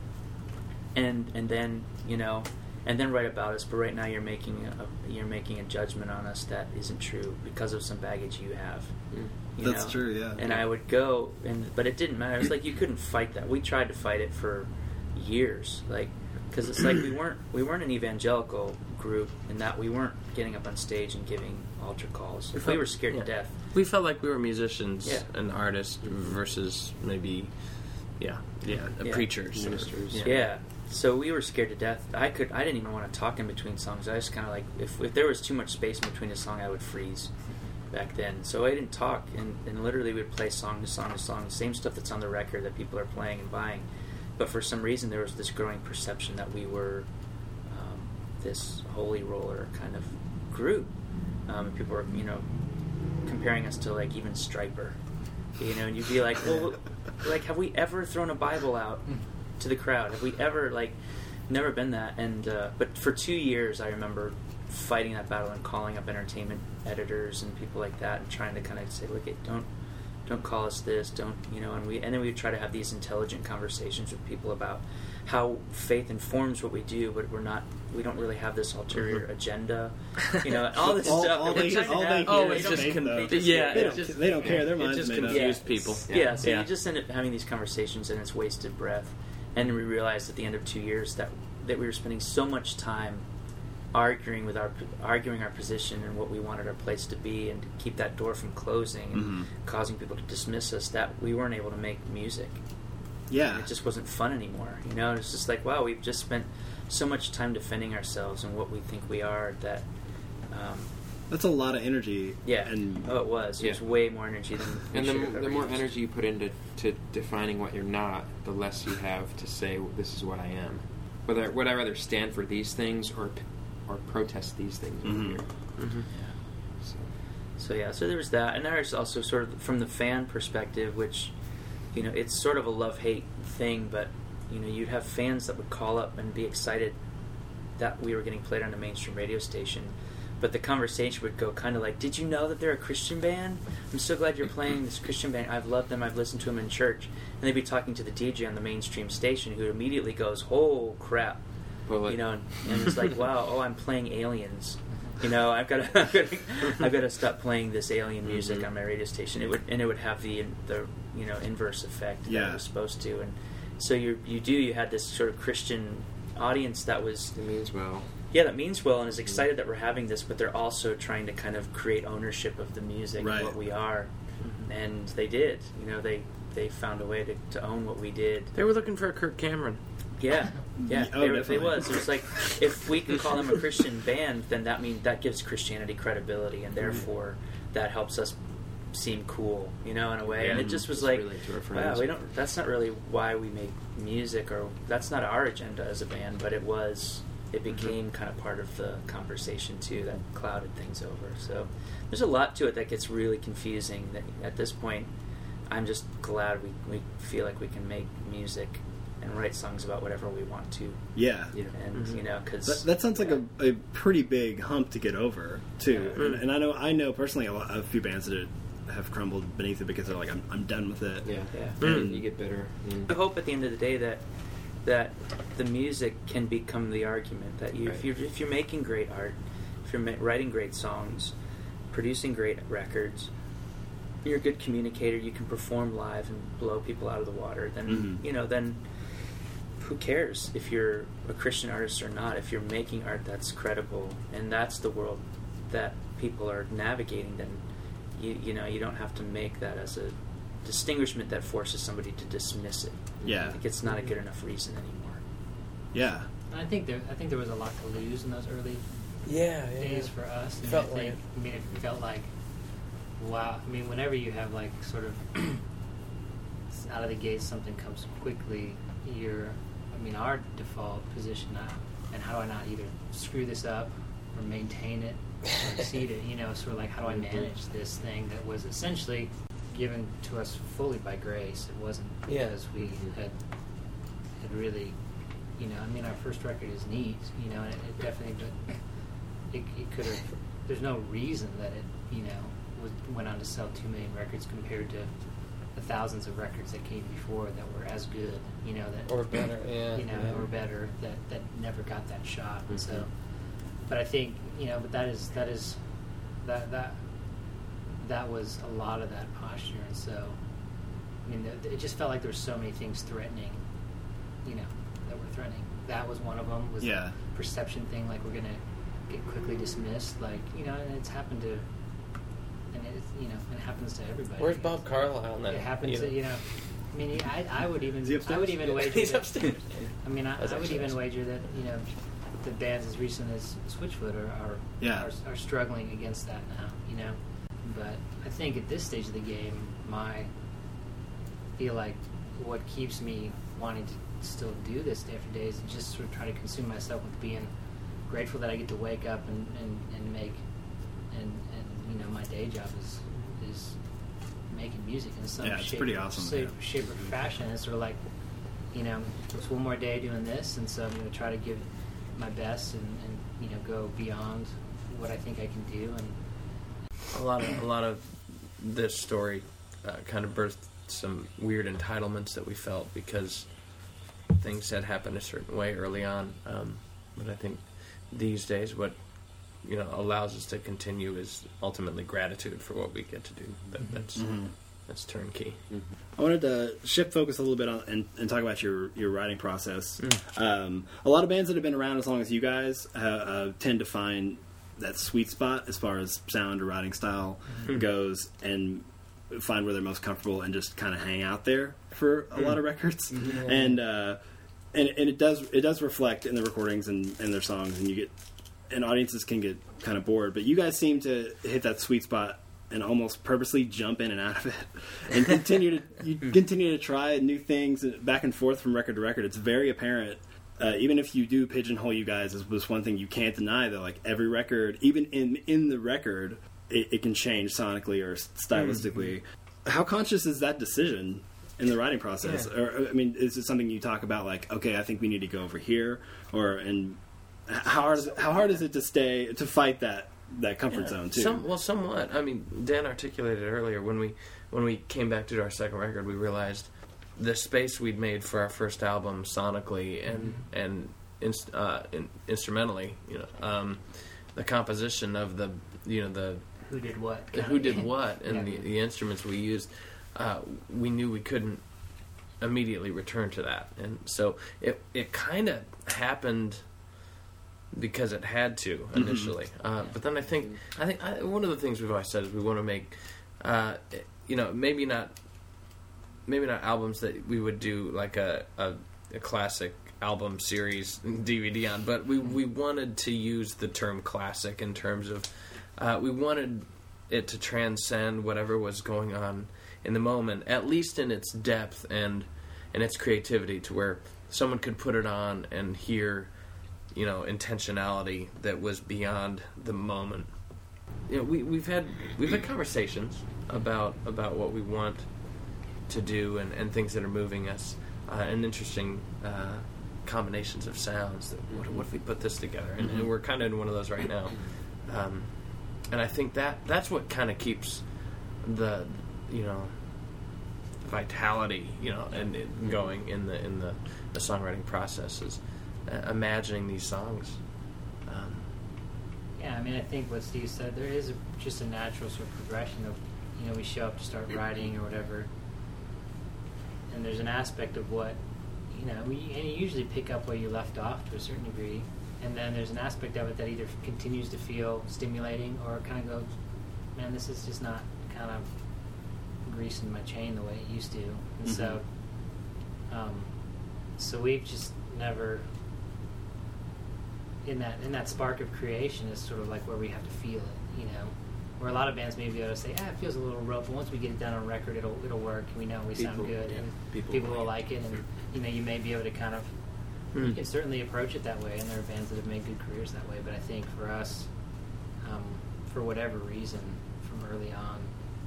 and and then, you know, and then write about us. But right now you're making a, you're making a judgment on us that isn't true because of some baggage you have. Mm. You That's know? true, yeah. And I would go, and but it didn't matter. It was like you couldn't fight that. We tried to fight it for years, like, because it's like we weren't we weren't an evangelical group in that we weren't getting up on stage and giving altar calls. If we were scared Yeah. to death, We felt like we were musicians Yeah. and artists versus maybe, yeah, yeah, Yeah. preachers, or- Ministers. yeah. yeah. So we were scared to death. I could I didn't even want to talk in between songs. I just kind of like if if there was too much space in between a song, I would freeze. Back then, so I didn't talk, and, and literally we'd play song to song to song, the same stuff that's on the record that people are playing and buying. But for some reason, there was this growing perception that we were um, this holy roller kind of group. Um, and people were, you know, comparing us to like even Stryper, you know. And you'd be like, well, like, have we ever thrown a Bible out to the crowd? Have we ever like never been that? And uh, but for two years, I remember fighting that battle and calling up entertainment editors and people like that and trying to kind of say, look, it, don't don't call us this, don't, you know, and we and then we would try to have these intelligent conversations with people about how faith informs what we do, but we're not, we don't really have this ulterior Mm-hmm. agenda, you know, all this All- stuff. all that we're they- trying to all have. they Oh, hear it's is just faith, con- though. yeah, They it don't, just- they don't care. Their it minds just made up. confused people. Yeah, so Yeah. you just end up having these conversations, and it's wasted breath. And we realized at the end of two years that that we were spending so much time arguing with our arguing our position and what we wanted our place to be, and to keep that door from closing and Mhm. causing people to dismiss us, that we weren't able to make music. Yeah. It just wasn't fun anymore. You know, it's just like, wow, we've just spent so much time defending ourselves and what we think we are that. Um, That's a lot of energy. yeah. And oh, it was. It Yeah. was way more energy than. we And the, should have the ever more used. energy you put into to defining what you're not, the less you have to say, well, "This is what I am." Whether would I rather stand for these things or or protest these things over Mhm. here? Mhm. So, So yeah, so there was that, and there's also sort of from the fan perspective, which, you know, it's sort of a love-hate thing, but you know, you'd have fans that would call up and be excited that we were getting played on a mainstream radio station, but the conversation would go kind of like, "Did you know that they're a Christian band? I'm so glad you're playing this Christian band. I've loved them. I've listened to them in church." And they'd be talking to the D J on the mainstream station, who immediately goes, "Oh crap." well, like, You know, and, and it's like, wow, oh, I'm playing Aliens. You know, I've got to, I've got to, I've got to stop playing this alien music Mhm. on my radio station. It would, and it would have the, the, you know, inverse effect that Yeah. it was supposed to. And so you, you do, you had this sort of Christian audience that was, it means well. yeah, that means well and is excited that we're having this, but they're also trying to kind of create ownership of the music Right. and what we are. And they did. You know, they, they found a way to, to own what we did. They were looking for a Kirk Cameron. Yeah, yeah, Oh, they, they definitely. was. It was like, if we can call them a Christian band, then that means that gives Christianity credibility, and therefore that helps us seem cool, you know, in a way. Yeah, and it just was just like, relate to our wow, friends. we don't. That's not really why we make music, or that's not our agenda as a band. But it was. It became kind of part of the conversation too that clouded things over. So there's a lot to it that gets really confusing. That at this point, I'm just glad we we feel like we can make music and write songs about whatever we want to. Yeah. Yeah. And Mhm. you know, because That, that sounds like a, a pretty big hump to get over too, Yeah. and, and I know I know personally a, lot, a few bands that have crumbled beneath it because they're like I'm, I'm done with it. Yeah. Yeah. And you get bitter. And I hope at the end of the day that that the music can become the argument. That you, if Right. you're if you're making great art, if you're ma- writing great songs, producing great records, you're a good communicator. You can perform live and blow people out of the water. Then Mhm. you know then. Who cares if you're a Christian artist or not? If you're making art that's credible and that's the world that people are navigating, then you you know you don't have to make that as a distinguishment that forces somebody to dismiss it. Yeah. I think it's not a good enough reason anymore. Yeah. I think there, I think there was a lot to lose in those early Yeah, days for us. And Felt I think, I mean, it felt like, wow. I mean, whenever you have like sort of out of the gate, something comes quickly. You're, I mean, our default position, uh, and how do I not either screw this up or maintain it or exceed it? You know, sort of like how do I manage this thing that was essentially given to us fully by grace. It wasn't Yeah. because we had had really, you know. I mean, our first record is neat, you know, and it, it definitely, but it, it could have. There's no reason that it, you know, was, went on to sell two million records compared to the thousands of records that came before that were as good, you know, that Or better, yeah. you know, yeah. or better that that never got that shot. And so, Mhm. but I think, you know, but that is that is that that that was a lot of that posture. And so, I mean, the, it just felt like there were so many things threatening, you know, that were threatening. That was one of them. Was Yeah. the perception thing, like we're gonna get quickly dismissed, like, you know, and it's happened to, and it, you know, it happens to everybody. Where's Bob Carlisle now? It happens to, you know. I mean, I, I would even, Is he I upstairs? would even Yeah, wager. he's that- upstairs. I mean, I, That's I would actually even awesome. wager that, you know, the bands as recent as Switchfoot are are, Yeah. are are struggling against that now, you know. But I think at this stage of the game, my feel like what keeps me wanting to still do this day after day is just sort of try to consume myself with being grateful that I get to wake up and, and, and make and and you know my day job is is making music in some Yeah, it's shape, pretty awesome, shape, yeah. shape or fashion. It's sort of like, you know, it's one more day doing this, and so I'm going to try to give my best and, and you know go beyond what I think I can do. And A lot of a lot of this story uh, kind of birthed some weird entitlements that we felt because things had happened a certain way early on. Um, but I think these days, what you know allows us to continue is ultimately gratitude for what we get to do. That, that's Mhm. that's turnkey. I wanted to shift focus a little bit on and, and talk about your, your writing process. Mm. Um, a lot of bands that have been around as long as you guys uh, uh, tend to find that sweet spot as far as sound or writing style Mm. goes, and find where they're most comfortable and just kind of hang out there for a Mm. lot of records. Yeah. And uh, and and it does it does reflect in the recordings and, and their songs, and you get and audiences can get kind of bored. But you guys seem to hit that sweet spot and almost purposely jump in and out of it, and continue to you continue to try new things back and forth from record to record. It's very apparent, uh, even if you do pigeonhole you guys as this one thing, you can't deny that like every record, even in in the record, it, it can change sonically or stylistically. How conscious is that decision in the writing process? Yeah. Or I mean, is it something you talk about like, okay, I think we need to go over here, or and how hard is it, how hard is it to stay to fight that that comfort zone too? Some, well, somewhat. I mean, Dan articulated earlier when we when we came back to do our second record, we realized the space we'd made for our first album sonically and and inst, uh, in, instrumentally, you know, um, the composition of the you know the who did what? the who did what and Yeah. the, the instruments we used, uh, we knew we couldn't immediately return to that, and so it it kind of happened because it had to initially. Uh, but then I think I think I, one of the things we've always said is we want to make, uh, you know, maybe not maybe not albums that we would do like a a, a classic album series D V D on, but we we wanted to use the term classic in terms of uh, we wanted it to transcend whatever was going on in the moment, at least in its depth and and its creativity, to where someone could put it on and hear, you know, intentionality that was beyond the moment. You know, we we've had we've had conversations about about what we want to do and, and things that are moving us. uh, and interesting uh, combinations of sounds. That, what, what if we put this together? And, and we're kind of in one of those right now. Um, and I think that that's what kind of keeps the, you know, vitality, you know, and it going in the in the, the songwriting process is uh, imagining these songs. Um, Yeah, I mean, I think what Steve said, there is a, just a natural sort of progression of, you know, we show up to start writing or whatever, and there's an aspect of what, you know, we, and you usually pick up where you left off to a certain degree, and then there's an aspect of it that either continues to feel stimulating or kind of goes, man, this is just not kind of greasing my chain the way it used to, and Mm-hmm. so, um, so we've just never. In that in that spark of creation is sort of like where we have to feel it, you know. Where a lot of bands may be able to say, ah, it feels a little rough, but once we get it done on record, it'll it'll work. We know we sound People- good, yeah, and people people, will will like like it, and you know, you may be able to kind of. Hmm. You can certainly approach it that way, and there are bands that have made good careers that way. But I think for us, um, for whatever reason, from early on,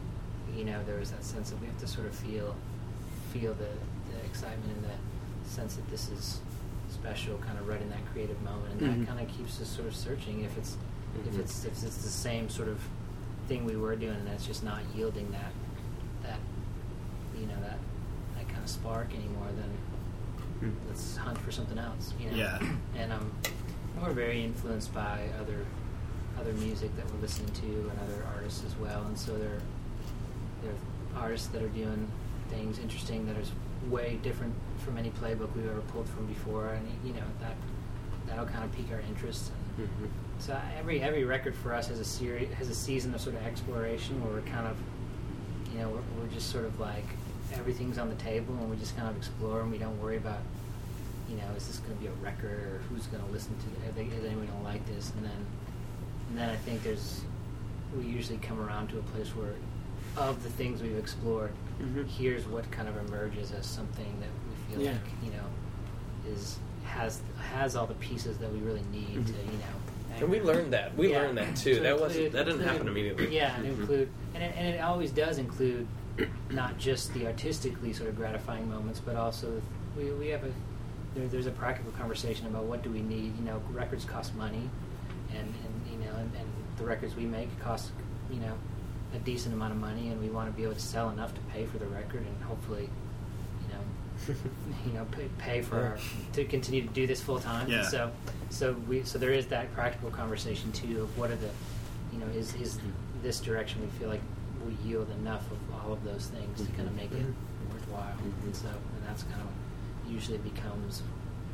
you know, there was that sense that we have to sort of feel feel the, the excitement and the sense that this is special, kind of right in that creative moment, and Mhm. that kind of keeps us sort of searching if it's if Mhm. it's if it's the same sort of thing we were doing, and it's just not yielding that that you know that that kind of spark anymore. Then Hmm. let's hunt for something else. You know? Yeah. And um, we're very influenced by other other music that we're listening to and other artists as well, and so there there are artists that are doing things interesting that is way different from any playbook we've ever pulled from before, and you know that that'll kind of pique our interest. And Mhm. so every every record for us has a series has a season of sort of exploration where we're kind of you know we're, we're just sort of like everything's on the table and we just kind of explore, and we don't worry about you know is this going to be a record or who's going to listen to it, is anyone going to like this, and then and then I think there's we usually come around to a place where of the things we've explored, Mhm. here's what kind of emerges as something that we feel Yeah. like you know is has has all the pieces that we really need to you know. And we learned that. We Yeah. learned that too. To that include- wasn't. that didn't happen include- immediately. Yeah, and include, and it, and it always does include not just the artistically sort of gratifying moments, but also we we have a there, there's a practical conversation about what do we need. You know, records cost money, and, and you know, and, and the records we make cost you know a decent amount of money, and we want to be able to sell enough to pay for the record, and hopefully, you know, you know, pay, pay for our, to continue to do this full time. Yeah. So, so we so there is that practical conversation too of what are the, you know, is is this direction we feel like we yield enough of all of those things to kind of make it worthwhile, and so and that's kind of usually becomes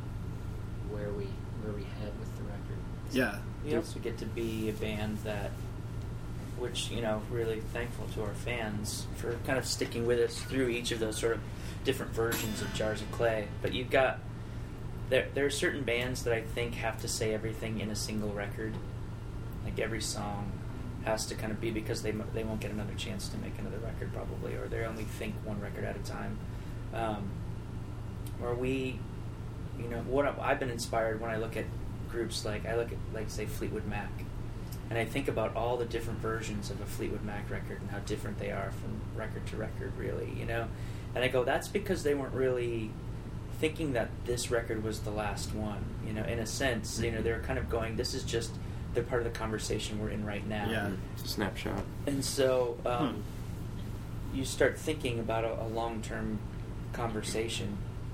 where we where we head with the record. Yeah. We also get to be a band that, which, you know, really thankful to our fans for kind of sticking with us through each of those sort of different versions of Jars of Clay. But you've got, there, there are certain bands that I think have to say everything in a single record. Like every song has to kind of be, because they they won't get another chance to make another record probably, or they only think one record at a time. Um, where we, you know, what I- I've been inspired when I look at groups like, I look at, like, say, Fleetwood Mac, and I think about all the different versions of a Fleetwood Mac record and how different they are from record to record, really, you know? And I go, that's because they weren't really thinking that this record was the last one, you know, in a sense. You know, they were kind of going, this is just, they're part of the conversation we're in right now. Yeah. It's a snapshot. And so um, you start thinking about a, a long-term conversation,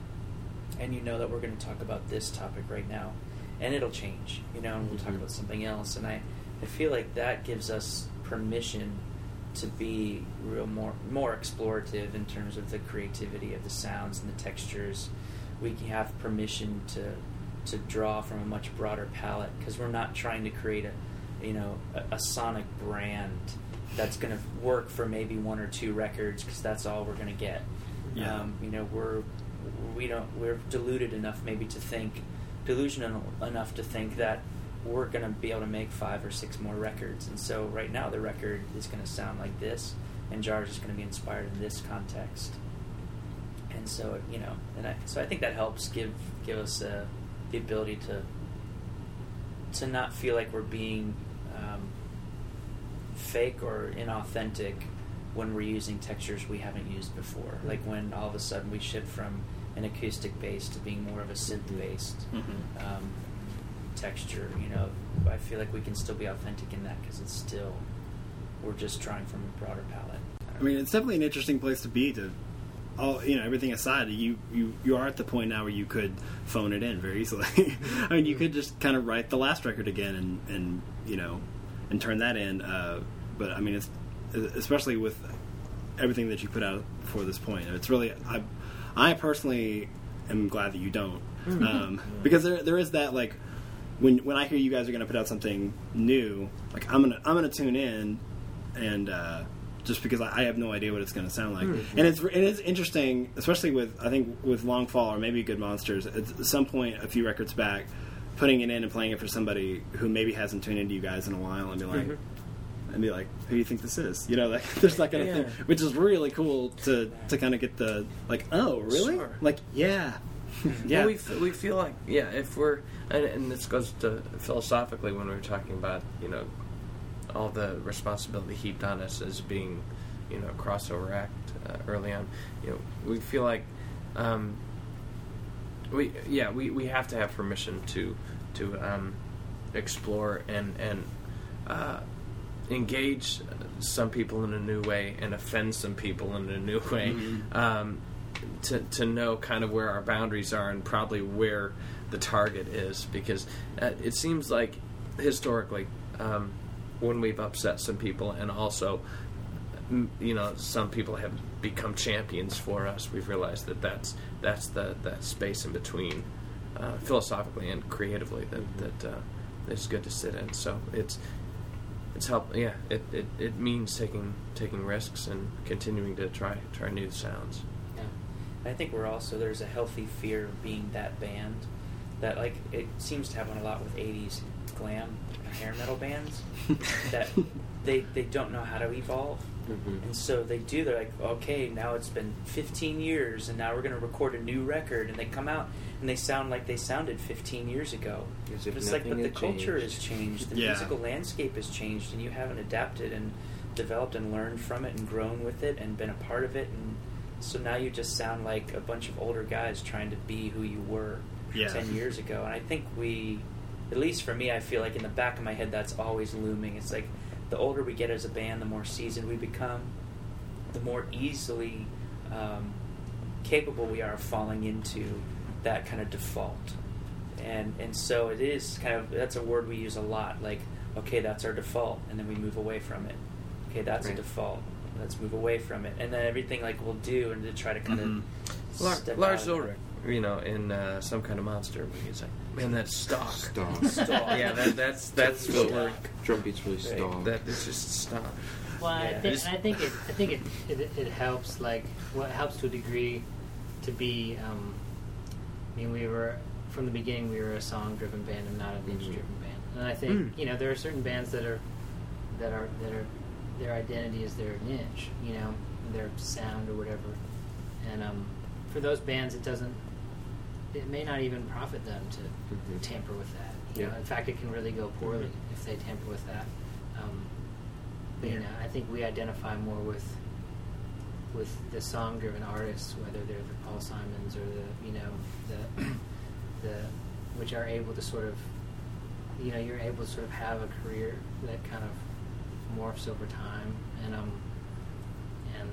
and you know that we're going to talk about this topic right now, and it'll change, you know, and we'll talk Mhm. about something else. And I, I feel like that gives us permission to be real more more explorative in terms of the creativity of the sounds and the textures. We can have permission to to draw from a much broader palette, because we're not trying to create a you know a, a sonic brand that's going to work for maybe one or two records, because that's all we're going to get. Yeah. Um, you know, we're we don't we're deluded enough maybe to think delusional enough to think that we're going to be able to make five or six more records. And so right now the record is going to sound like this, and Jars is going to be inspired in this context. And so, you know, and I, so I think that helps give give us uh, the ability to to not feel like we're being um, fake or inauthentic when we're using textures we haven't used before. Like when all of a sudden we shift from an acoustic bass to being more of a synth based Mhm. um, texture. You know, I feel like we can still be authentic in that because it's still we're just drawing from a broader palette. I mean, it's definitely an interesting place to be. To all you know, everything aside, you you you are at the point now where you could phone it in very easily. I mean, you could just kind of write the last record again and and you know and turn that in. Uh, but I mean, it's especially with everything that you put out before this point. It's really I I personally am glad that you don't um, because there there is that like when when I hear you guys are going to put out something new, like I'm gonna I'm gonna tune in and. Uh, Just because I have no idea what it's going to sound like, mm-hmm. and it's it is interesting, especially with I think with Longfall or maybe Good Monsters. At some point, a few records back, putting it in and playing it for somebody who maybe hasn't tuned into you guys in a while, and be like, mm-hmm. and be like, who do you think this is? You know, like there's that kind of Yeah. thing, which is really cool to to kind of get the like, oh, really? Sure. Like, yeah, yeah. Well, we, f- we feel like, yeah, if we're, and, and this goes to philosophically when we were talking about, you know, all the responsibility heaped on us as being, you know, a crossover act uh, early on. You know, we feel like, um, we yeah, we, we have to have permission to to um, explore and and uh, engage some people in a new way and offend some people in a new way. Mm-hmm. Um, to to know kind of where our boundaries are and probably where the target is, because uh, it seems like historically. Um, when we've upset some people, and also, you know, some people have become champions for us, we've realized that that's that's the that space in between, uh, philosophically and creatively, that that uh, is good to sit in. So it's it's help. Yeah, it, it, it means taking taking risks and continuing to try try new sounds. Yeah, I think we're also there's a healthy fear of being that band that like it seems to happen a lot with eighties glam hair metal bands that they they don't know how to evolve, mm-hmm. and so they do. They're like, okay, now it's been fifteen years, and now we're going to record a new record, and they come out and they sound like they sounded fifteen years ago. As if But it's like, but the nothing had culture changed. has changed, the Yeah. musical landscape has changed, and you haven't adapted and developed and learned from it and grown with it and been a part of it, and so now you just sound like a bunch of older guys trying to be who you were Yeah. ten years ago. And I think we, at least for me, I feel like in the back of my head that's always looming. It's like the older we get as a band, the more seasoned we become, the more easily um, capable we are of falling into that kind of default. And and so it is kind of, that's a word we use a lot, like, okay, that's our default, and then we move away from it. Okay, that's Right. a default, let's move away from it. And then everything like we'll do and to try to kind Mm-hmm. of Lar- step Lars out of Ulrich, you know, in uh, Some Kind of Monster, when he's like, man, that's stock. Stock. Stop. Yeah, that, that's that's what we're. Drum beats really Right, stall. that is just stock. Well, I, Yeah. think, Just- I think it. I think it, it. It helps. Like, what helps to a degree, to be. Um, I mean, we were from the beginning. We were a song-driven band and not a niche-driven band. And I think Mm. you know there are certain bands that are, that are that are, their identity is their niche. You know, their sound or whatever. And um, for those bands, it doesn't. It may not even profit them to Mhm. tamper with that. You Yeah. know, in fact, it can really go poorly if they tamper with that. Um, but, you know, I think we identify more with with the song-driven artists, whether they're the Paul Simons or the you know the the which are able to sort of you know you're able to sort of have a career that kind of morphs over time and um and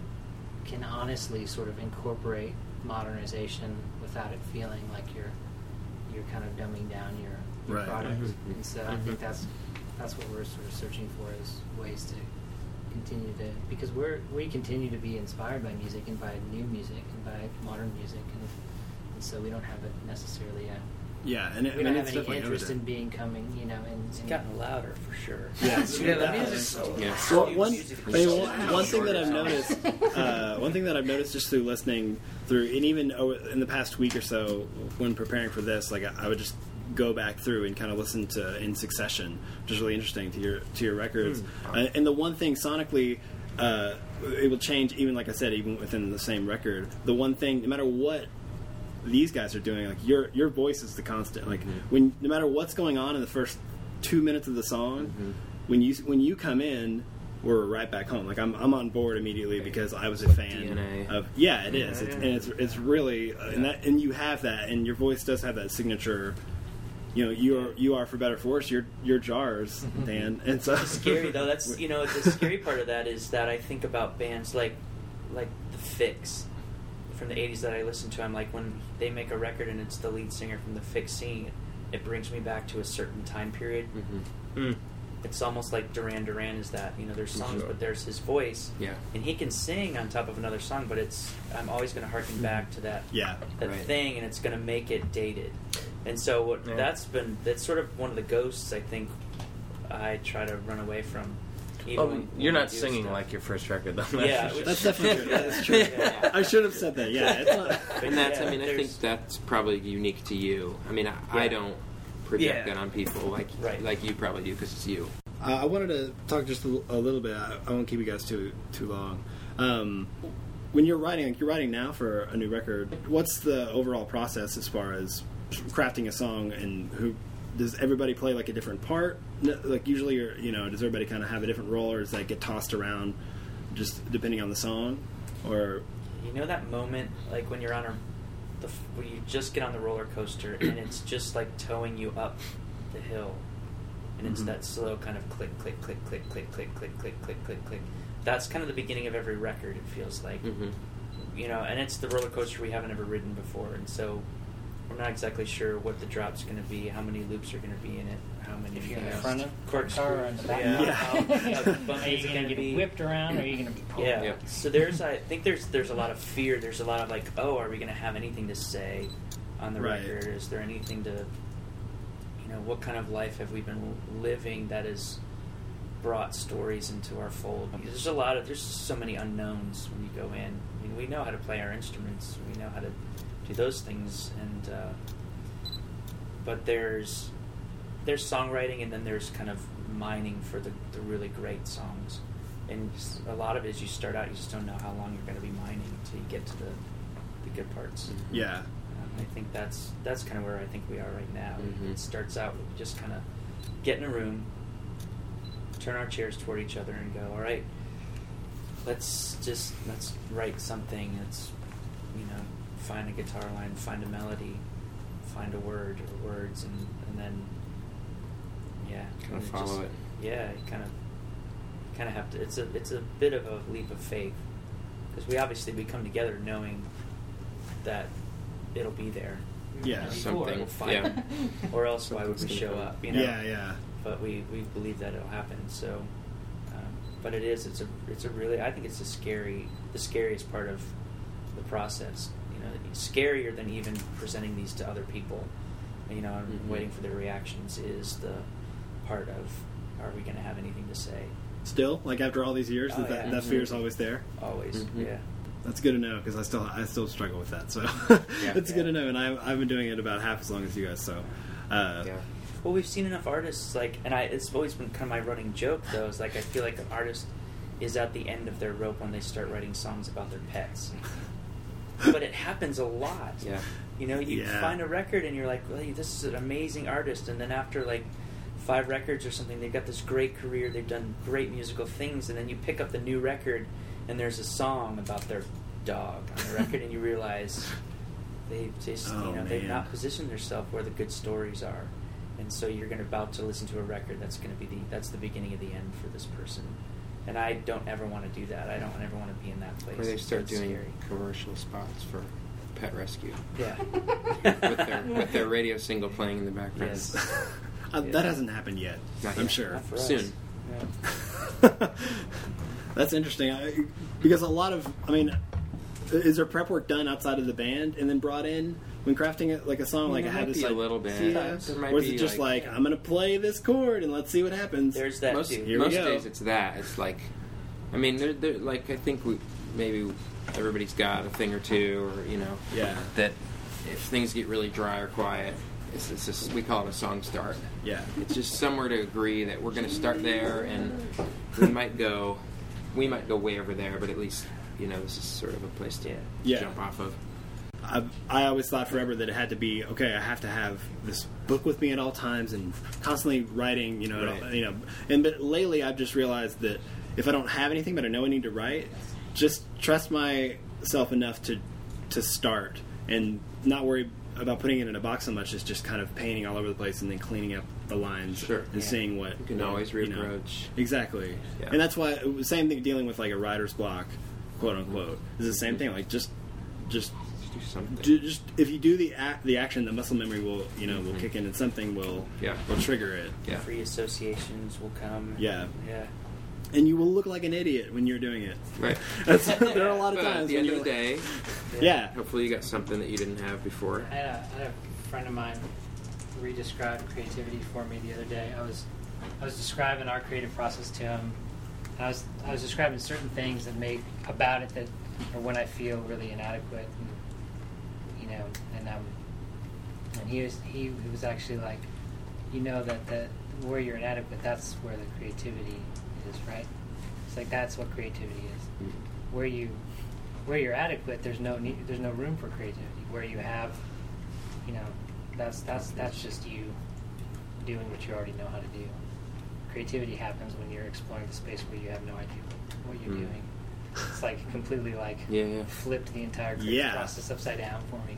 can honestly sort of incorporate modernization without it feeling like you're you're kind of dumbing down your, your Right. product. Mhm. And so I think that's that's what we're sort of searching for is ways to continue to because we're we continue to be inspired by music and by new music and by modern music and, and so we don't have it necessarily a Yeah, and it, we I don't mean, have it's any definitely interest in evident. being coming you know in, It's in gotten louder for sure. Yeah. Yeah, the music's so Yeah. Well, one, Music I mean, is one, so one thing that I've short. noticed, uh, one thing that I've noticed just through listening through, and even over, in the past week or so, when preparing for this, like I, I would just go back through and kind of listen to in succession, which is really interesting to your to your records. Uh, and the one thing sonically, uh, it will change. Even like I said, even within the same record, the one thing, no matter what these guys are doing, like your your voice is the constant. Like when no matter what's going on in the first two minutes of the song, when you when you come in, we're right back home. Like I'm, I'm on board immediately because I was a fan D N A. of. Yeah, it is, Yeah, it's, yeah. and it's it's really, uh, and that, and you have that, and your voice does have that signature. You know, you are you are for better or for worse. You're you're Jars, Dan, and so It's scary though. That's you know the scary part of that is that I think about bands like like the Fix from the eighties that I listen to. I'm like when they make a record and it's the lead singer from the Fix singing it, it brings me back to a certain time period. Mm-hmm. Mm. It's almost like Duran Duran is that. You know, there's songs, Sure. but there's his voice, Yeah. and he can sing on top of another song. But it's I'm always going to harken back to that yeah, that Right. thing, and it's going to make it dated. And so what Yeah. that's been that's sort of one of the ghosts I think I try to run away from. even Oh, when- you're when not I do singing stuff. like your first record, though. Yeah, for which- that's definitely true. That's true. Yeah. I should have said that. Yeah, it's not. But And that's, yeah, I mean, I there's- think that's probably unique to you. I mean, I, I Yeah. don't project Yeah. that on people like Right. like you probably do because it's you. Uh, I wanted to talk just a, l- a little bit. I, I won't keep you guys too too long. Um, when you're writing, like you're writing now for a new record, what's the overall process as far as crafting a song, and who does everybody play like a different part? No, like usually, you're, you know, does everybody kind of have a different role, or does that get tossed around just depending on the song? Or You know that moment, like when you're on a, the f- when you just get on the roller coaster and it's just like towing you up the hill, and it's Mhm. that slow kind of click, click, click, click, click, click, click, click, click, click, click. That's kind of the beginning of every record. It feels like, Mm-hmm. you know, and it's the roller coaster we haven't ever ridden before, and so we're not exactly sure what the drop's going to be, how many loops are going to be in it, how many If you're in you the know, front of corkscrews, car or in the back, yeah, Yeah. how, how are bumpy you is it going going to to get be? whipped around, or are you going to be pulled? Yeah. Yeah. So there's, I think there's there's a lot of fear. There's a lot of like, oh, are we going to have anything to say on the Right. record? Is there anything to, you know, what kind of life have we been living that has brought stories into our fold? There's a lot of, there's so many unknowns when you go in. I mean, we know how to play our instruments. We know how to do those things, and uh, but there's there's songwriting, and then there's kind of mining for the, the really great songs. And s- a lot of it is you start out, you just don't know how long you're going to be mining until you get to the, the good parts. yeah, Um, I think that's that's kind of where I think we are right now. Mhm. It starts out with just kind of get in a room, turn our chairs toward each other, and go, all right, let's just let's write something. Let's you know find a guitar line, find a melody, find a word or words, and, and then yeah, Kind of and follow just- it. Yeah, you kind of kind of have to. It's a it's a bit of a leap of faith because we obviously we come together knowing that it'll be there. Yeah. Something, We'll find yeah. it. Or else why would we Something's show gonna come. up? You know. yeah, yeah. But we, we believe that it'll happen. So, um, but it is. It's a it's a really. I think it's a scary the scariest part of the process. You know, scarier than even presenting these to other people. You know, and Mhm. waiting for their reactions is the part of are we going to have anything to say? Still, like after all these years, Oh, that, yeah. that fear is always there. Always, Mhm. yeah. That's good to know because I still I still struggle with that. So Yeah. it's good Yeah. to know, and I, I've been doing it about half as long as you guys. So uh, Yeah. Well, we've seen enough artists like, and I. It's always been kind of my running joke though. Is like I feel like an artist is at the end of their rope when they start writing songs about their pets. But it happens a lot. Yeah. You know, you Yeah. find a record and you're like, well, this is an amazing artist, and then after like five records or something, they've got this great career, they've done great musical things, and then you pick up the new record and there's a song about their dog on the record, and you realize they've just, Oh, you know, they've man. not positioned themselves where the good stories are, and so you're going to about to listen to a record that's going to be the that's the beginning of the end for this person. And I don't ever want to do that. I don't ever want to be in that place. Where they start It's doing scary. commercial spots for Pet Rescue Yeah. with their with their radio single playing in the background. Yes. uh, Yeah. that hasn't happened yet. Not I'm yet. sure. Not for us. Soon. Yeah. That's interesting I, because a lot of I mean, is there prep work done outside of the band and then brought in when crafting it like a song? Well, like there I had might this be a like, little bit. see, There might or is be, it just like- like, I'm going to play this chord and let's see what happens? There's that most too. Here we most go. days it's that. It's like, I mean, they're, they're like I think we maybe everybody's got a thing or two, or you know, Yeah. that if things get really dry or quiet, it's, it's just we call it a song start. Yeah. It's just somewhere to agree that we're going to start there, and we might go, we might go way over there, but at least you know this is sort of a place to Yeah. Yeah. jump off of. I, I always thought forever that it had to be okay. I have to have this book with me at all times and constantly writing. You know, Right. you know. And but lately, I've just realized that if I don't have anything but I know I need to write, just trust myself enough to to start and not worry about putting it in a box so much as just kind of painting all over the place and then cleaning up the lines Sure. and Yeah. seeing what You can what, always you know. reapproach. Exactly. Yeah. And that's why same thing dealing with like a writer's block, quote unquote, is the same thing. Like just just Just do something. do, just if you do the act, the action, the muscle memory will you know will Mhm. kick in and something will Yeah. will trigger it. Yeah. Free associations will come. Yeah. Yeah. And you will look like an idiot when you're doing it. Right. That's, there are a lot of But at times the when end you're of the day, yeah. hopefully you got something that you didn't have before. I had, a, I had a friend of mine re-describe creativity for me the other day. I was I was describing our creative process to him. And I was I was describing certain things that make about it that or when I feel really inadequate, and, you know, and um, and he was he, he was actually like, you know that that where you're inadequate, that's where the creativity is, right? It's like that's what creativity is. Where you where you're adequate, there's no need, there's no room for creativity. Where you have, you know, that's that's that's just you doing what you already know how to do. Creativity happens when you're exploring the space where you have no idea what you're Mm. doing. It's like completely like Yeah, yeah. flipped the entire creative Yeah. process upside down for me.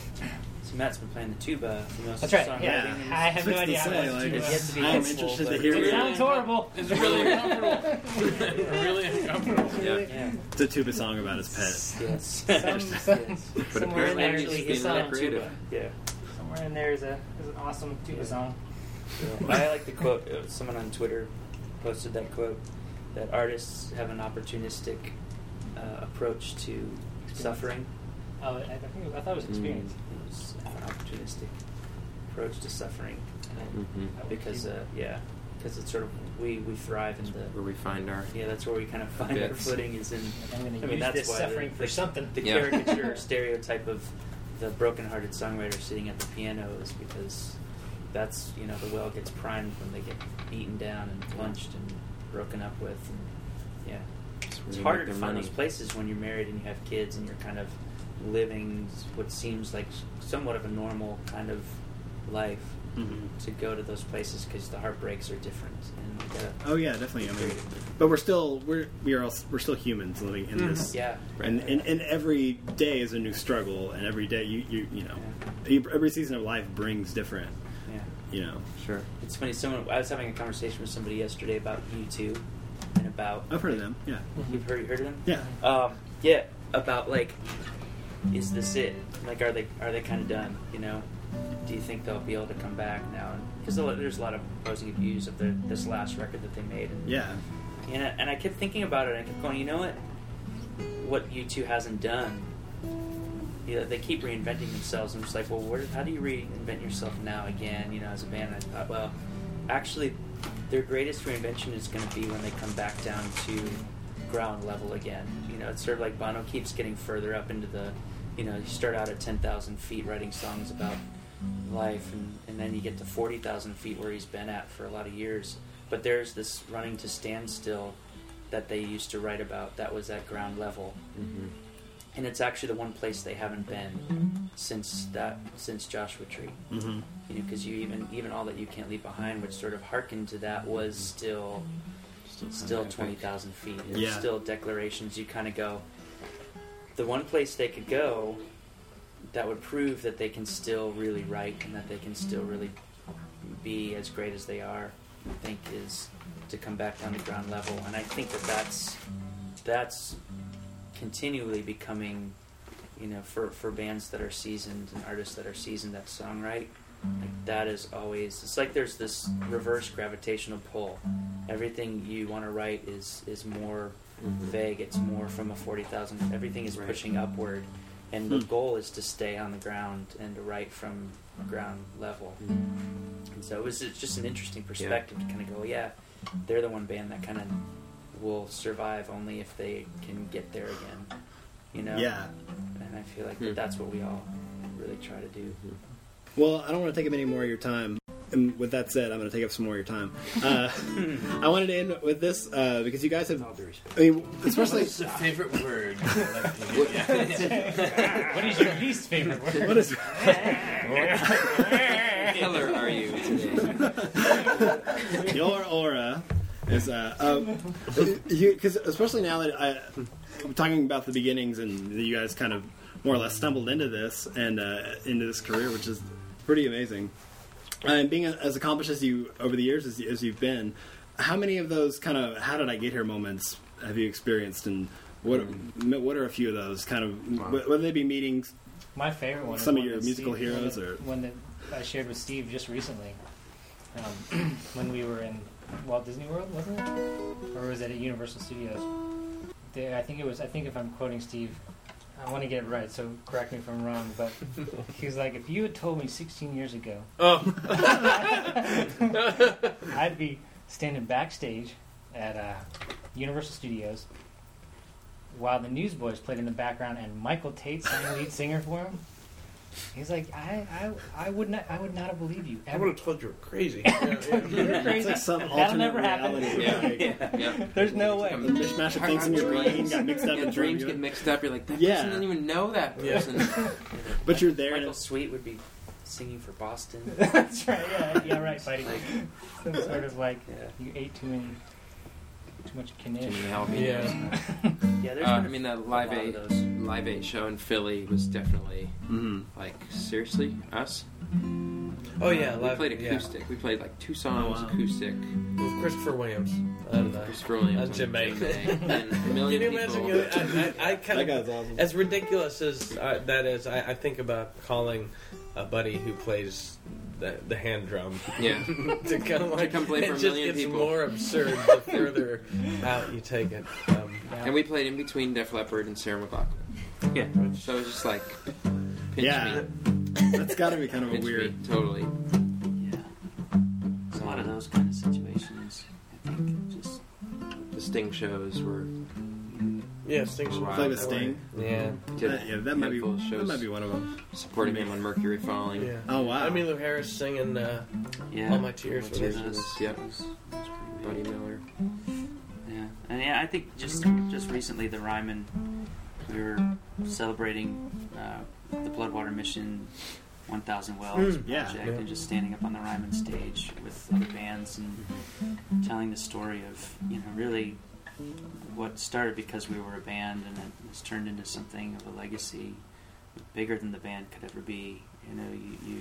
So Matt's been playing the tuba for most That's of the right. songwriting. Yeah, and I have no Fix to idea how say, to like, do It's yet to be I am helpful, interested to but- hear it your- sounds horrible. It's really uncomfortable. really uncomfortable. Yeah. Yeah. It's a tuba song about his pet. Yes. Some, some, But somewhere in apparently there, he's actually, being it's really on creative. tuba. Yeah. Somewhere in there is a is an awesome tuba song. So, I like the quote. Uh, someone on Twitter posted that quote that artists have an opportunistic uh, approach to suffering. Oh, I, I think I thought it was experience. It was an opportunistic approach to suffering, and Mhm. I- because uh, yeah, because it's sort of we we thrive in the Where we find our yeah that's where we kind of find our Bits. footing is in. I'm going I to mean use that's this why suffering the, for the, something. The Yeah. caricature stereotype of the broken-hearted songwriter sitting at the piano is because that's you know the well gets primed when they get beaten down and punched and broken up with. And, yeah, It's where it's they harder make to their find money. those places when you're married and you have kids and you're kind of living what seems like somewhat of a normal kind of life. Mhm. To go to those places because the heartbreaks are different and you gotta Oh yeah, definitely. I mean, creative. but we're still we're we are all, we're still humans living in this. Yeah. And, and and every day is a new struggle, and every day you you you know, you- every season of life brings different. Yeah. You know, Sure. It's funny. Someone I was having a conversation with somebody yesterday about U two and about I've heard of them. Yeah, You've heard heard of them? yeah. Um, yeah. About like, is this it? Like, are they are they kind of done? You know, do you think they'll be able to come back now? Because there's a lot of opposing views of the, this last record that they made. And, Yeah. and I, and I kept thinking about it. And I kept going, you know what? What U two hasn't done. You know, they keep reinventing themselves. I'm just like, well, where, how do you reinvent yourself now again? You know, as a band. And I thought, well, actually, their greatest reinvention is going to be when they come back down to ground level again. You know, it's sort of like Bono keeps getting further up into the, you know, you start out at ten thousand feet writing songs about life, and, and then you get to forty thousand feet where he's been at for a lot of years. But there's this running to standstill that they used to write about that was at ground level. Mm-hmm. And it's actually the one place they haven't been since that since Joshua Tree. Mm-hmm. You know, because you even even all that you can't leave behind, which sort of harkened to that, was still still epic. twenty thousand feet. It was Yeah. still declarations. You kind of go. The one place they could go that would prove that they can still really write and that they can still really be as great as they are, I think, is to come back down to ground level. And I think that that's that's continually becoming, you know, for, for bands that are seasoned and artists that are seasoned at songwrite, like that is always, it's like there's this reverse gravitational pull. Everything you want to write is is more Mm-hmm. vague. It's more from a forty thousand. Everything is Right. pushing upward, and the Hmm. goal is to stay on the ground and to write from ground level. And so it was it's just an interesting perspective to kind of go, yeah, they're the one band that kind of will survive only if they can get there again, you know? Yeah. And I feel like Hmm. that that's what we all really try to do. Well, I don't want to take up any more of your time. And with that said, I'm going to take up some more of your time. Uh, I wanted to end with this uh, because you guys have. I mean, especially. What's your favorite word? What is your least favorite word? What is? What color are you today? Your aura is uh, because um, especially now that I, I'm talking about the beginnings and you guys kind of more or less stumbled into this and uh, into this career, which is pretty amazing. Uh, and being as accomplished as you over the years as, as you've been, how many of those kind of "how did I get here" moments have you experienced, and what mm. what are a few of those kind of wow. whether they be meetings? My favorite one. Some is of your musical Steve, heroes, one that, or one that I shared with Steve just recently, um, when we were in Walt Disney World, wasn't it, or was it at Universal Studios? They, I think it was. I think if I'm quoting Steve, I want to get it right, so correct me if I'm wrong. But he's like, if you had told me sixteen years ago, oh, I'd be standing backstage at uh, Universal Studios while the Newsboys played in the background and Michael Tate sang lead singer for him. He's like, I, I, I would not, I would not have believed you. Ever. I would have told you were crazy. yeah, yeah. You're crazy. It's like some That'll alternate never reality. happen. Yeah, yeah, yeah. There's no way. The mishmash of things in your brain got mixed up. Yeah, in dreams you. get mixed up. You're like, that Yeah. person didn't even know that person. Yeah. But you're there. Michael And Sweet would be singing for Boston. That's right. Yeah, yeah, right. Fighting Like- some sort of like Yeah. you ate too many, too much Too knish. many jalapenos. Yeah. Yeah, there's Uh, been I mean, a that Live lot of Eight, those. Live Eight show in Philly was definitely mm-hmm. like, seriously, us. Oh yeah, We live, played yeah. acoustic. We played like two songs Oh, wow. acoustic. With Christopher Williams and uh, Christopher Williams, and Jim May. and a million Can you people. imagine? You know, I, I, I kind That of guy's awesome. as ridiculous as uh, that is. I, I think about calling a buddy who plays the, the hand drum. Yeah. to come like, come play for it a just million gets people. more absurd the further out you take it. Um, And we played in between Def Leppard and Sarah McLachlan. Yeah. So it was just like, pinch Yeah. me. That's got to be kind of a Pinch weird. me, totally. Yeah. There's a lot of those kind of situations. I think just The Sting shows were. yeah, Sting should Wow. Play with Sting. Yeah. we did That, yeah, that might be handful of that shows might be one of them. supporting him on Mercury Falling. Yeah. Oh wow. I mean, Lou Harris singing uh, yeah. All My Tears. All My with Tears. us. That was- Yep. that was- that was pretty Buddy big. Miller. Yeah, and yeah, I think just just recently the Ryman, we were celebrating uh, the Bloodwater Mission one thousand Wells Mm, yeah, project, yeah. and just standing up on the Ryman stage with other bands and telling the story of, you know, really what started because we were a band and it has turned into something of a legacy bigger than the band could ever be. You know, you, you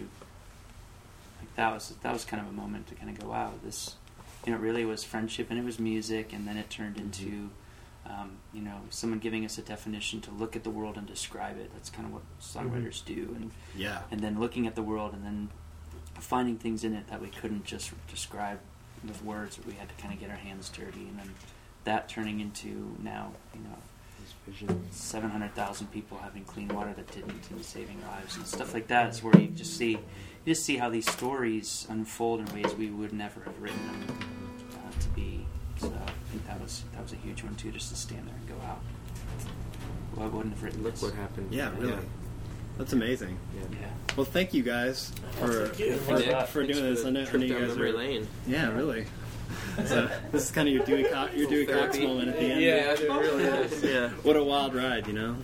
like that was that was kind of a moment to kind of go, wow, this, you know, it really was friendship and it was music, and then it turned into, um, you know, someone giving us a definition to look at the world and describe it. That's kind of what songwriters do, and yeah. and then looking at the world and then finding things in it that we couldn't just describe with words, but we had to kind of get our hands dirty, and then that turning into now, you know, His vision. seven hundred thousand people having clean water that didn't, and saving lives and stuff like that. It's where you just see, you just see how these stories unfold in ways we would never have written them uh, to be. So I think that was that was a huge one too, just to stand there and go, wow, well, I wouldn't have written Look this. what happened. Yeah, really. That's amazing. Yeah. Yeah. Well, thank you guys for thank you. for, Yeah, for thanks doing this. the I know, I trip know you down guys memory are. lane. Yeah, really. So this is kind of your Dewey Co- your Dewey Cox Therapy. moment at the end. Yeah, it really is. Yeah. What a wild ride, you know?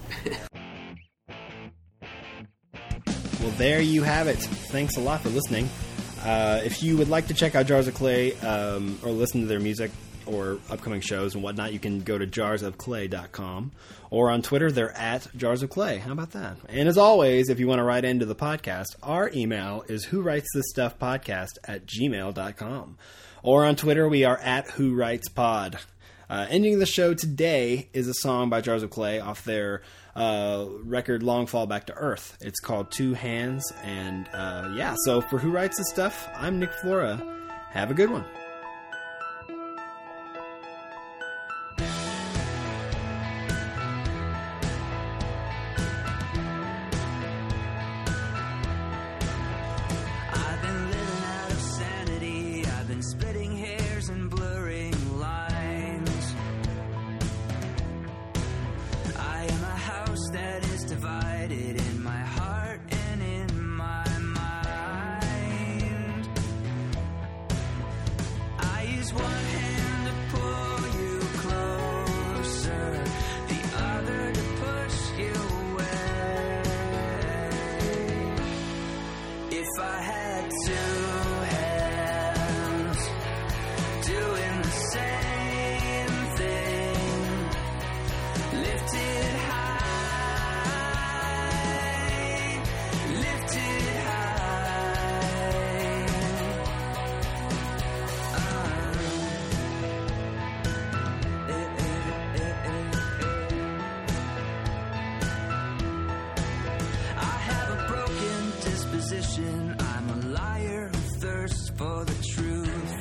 Well, there you have it. Thanks a lot for listening. Uh, if you would like to check out Jars of Clay um, or listen to their music or upcoming shows and whatnot, you can go to jars of clay dot com, or on Twitter, they're at Jars of Clay. How about that? And as always, if you want to write into the podcast, our email is who writes this stuff podcast at gmail dot com. Or on Twitter, we are at Who Writes Pod. Uh, ending the show today is a song by Jars of Clay off their uh, record Long Fall Back to Earth. It's called Two Hands. And uh, yeah, so for Who Writes This Stuff, I'm Nick Flora. Have a good one. I've been living out of sanity. I've been splitting hairs and blurring lines. I am a house that is divided in my heart and in my mind. position. I'm a liar who thirsts for the truth.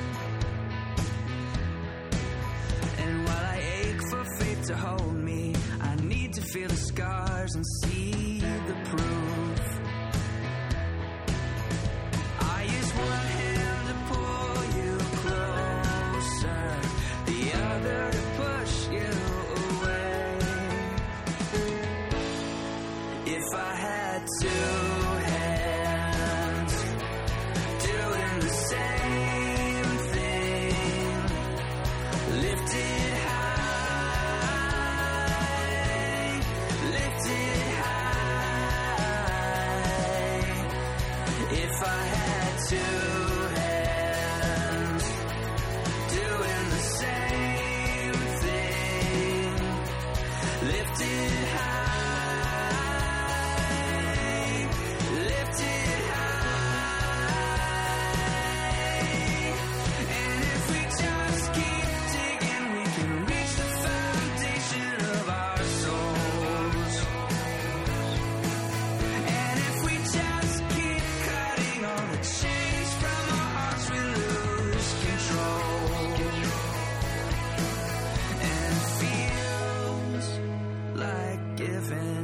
And while I ache for fate to hold me, I need to feel the scars and see the proof. I use one hand to pull you closer, the other to push you away. If I had two hands doing the same thing, lifted high, lifted high. If I had two hands doing the same thing, lifted high, lifted high. And if we just keep digging, we can reach the foundation of our souls. And if we just keep cutting all the chains from our hearts, we lose control. And it feels like giving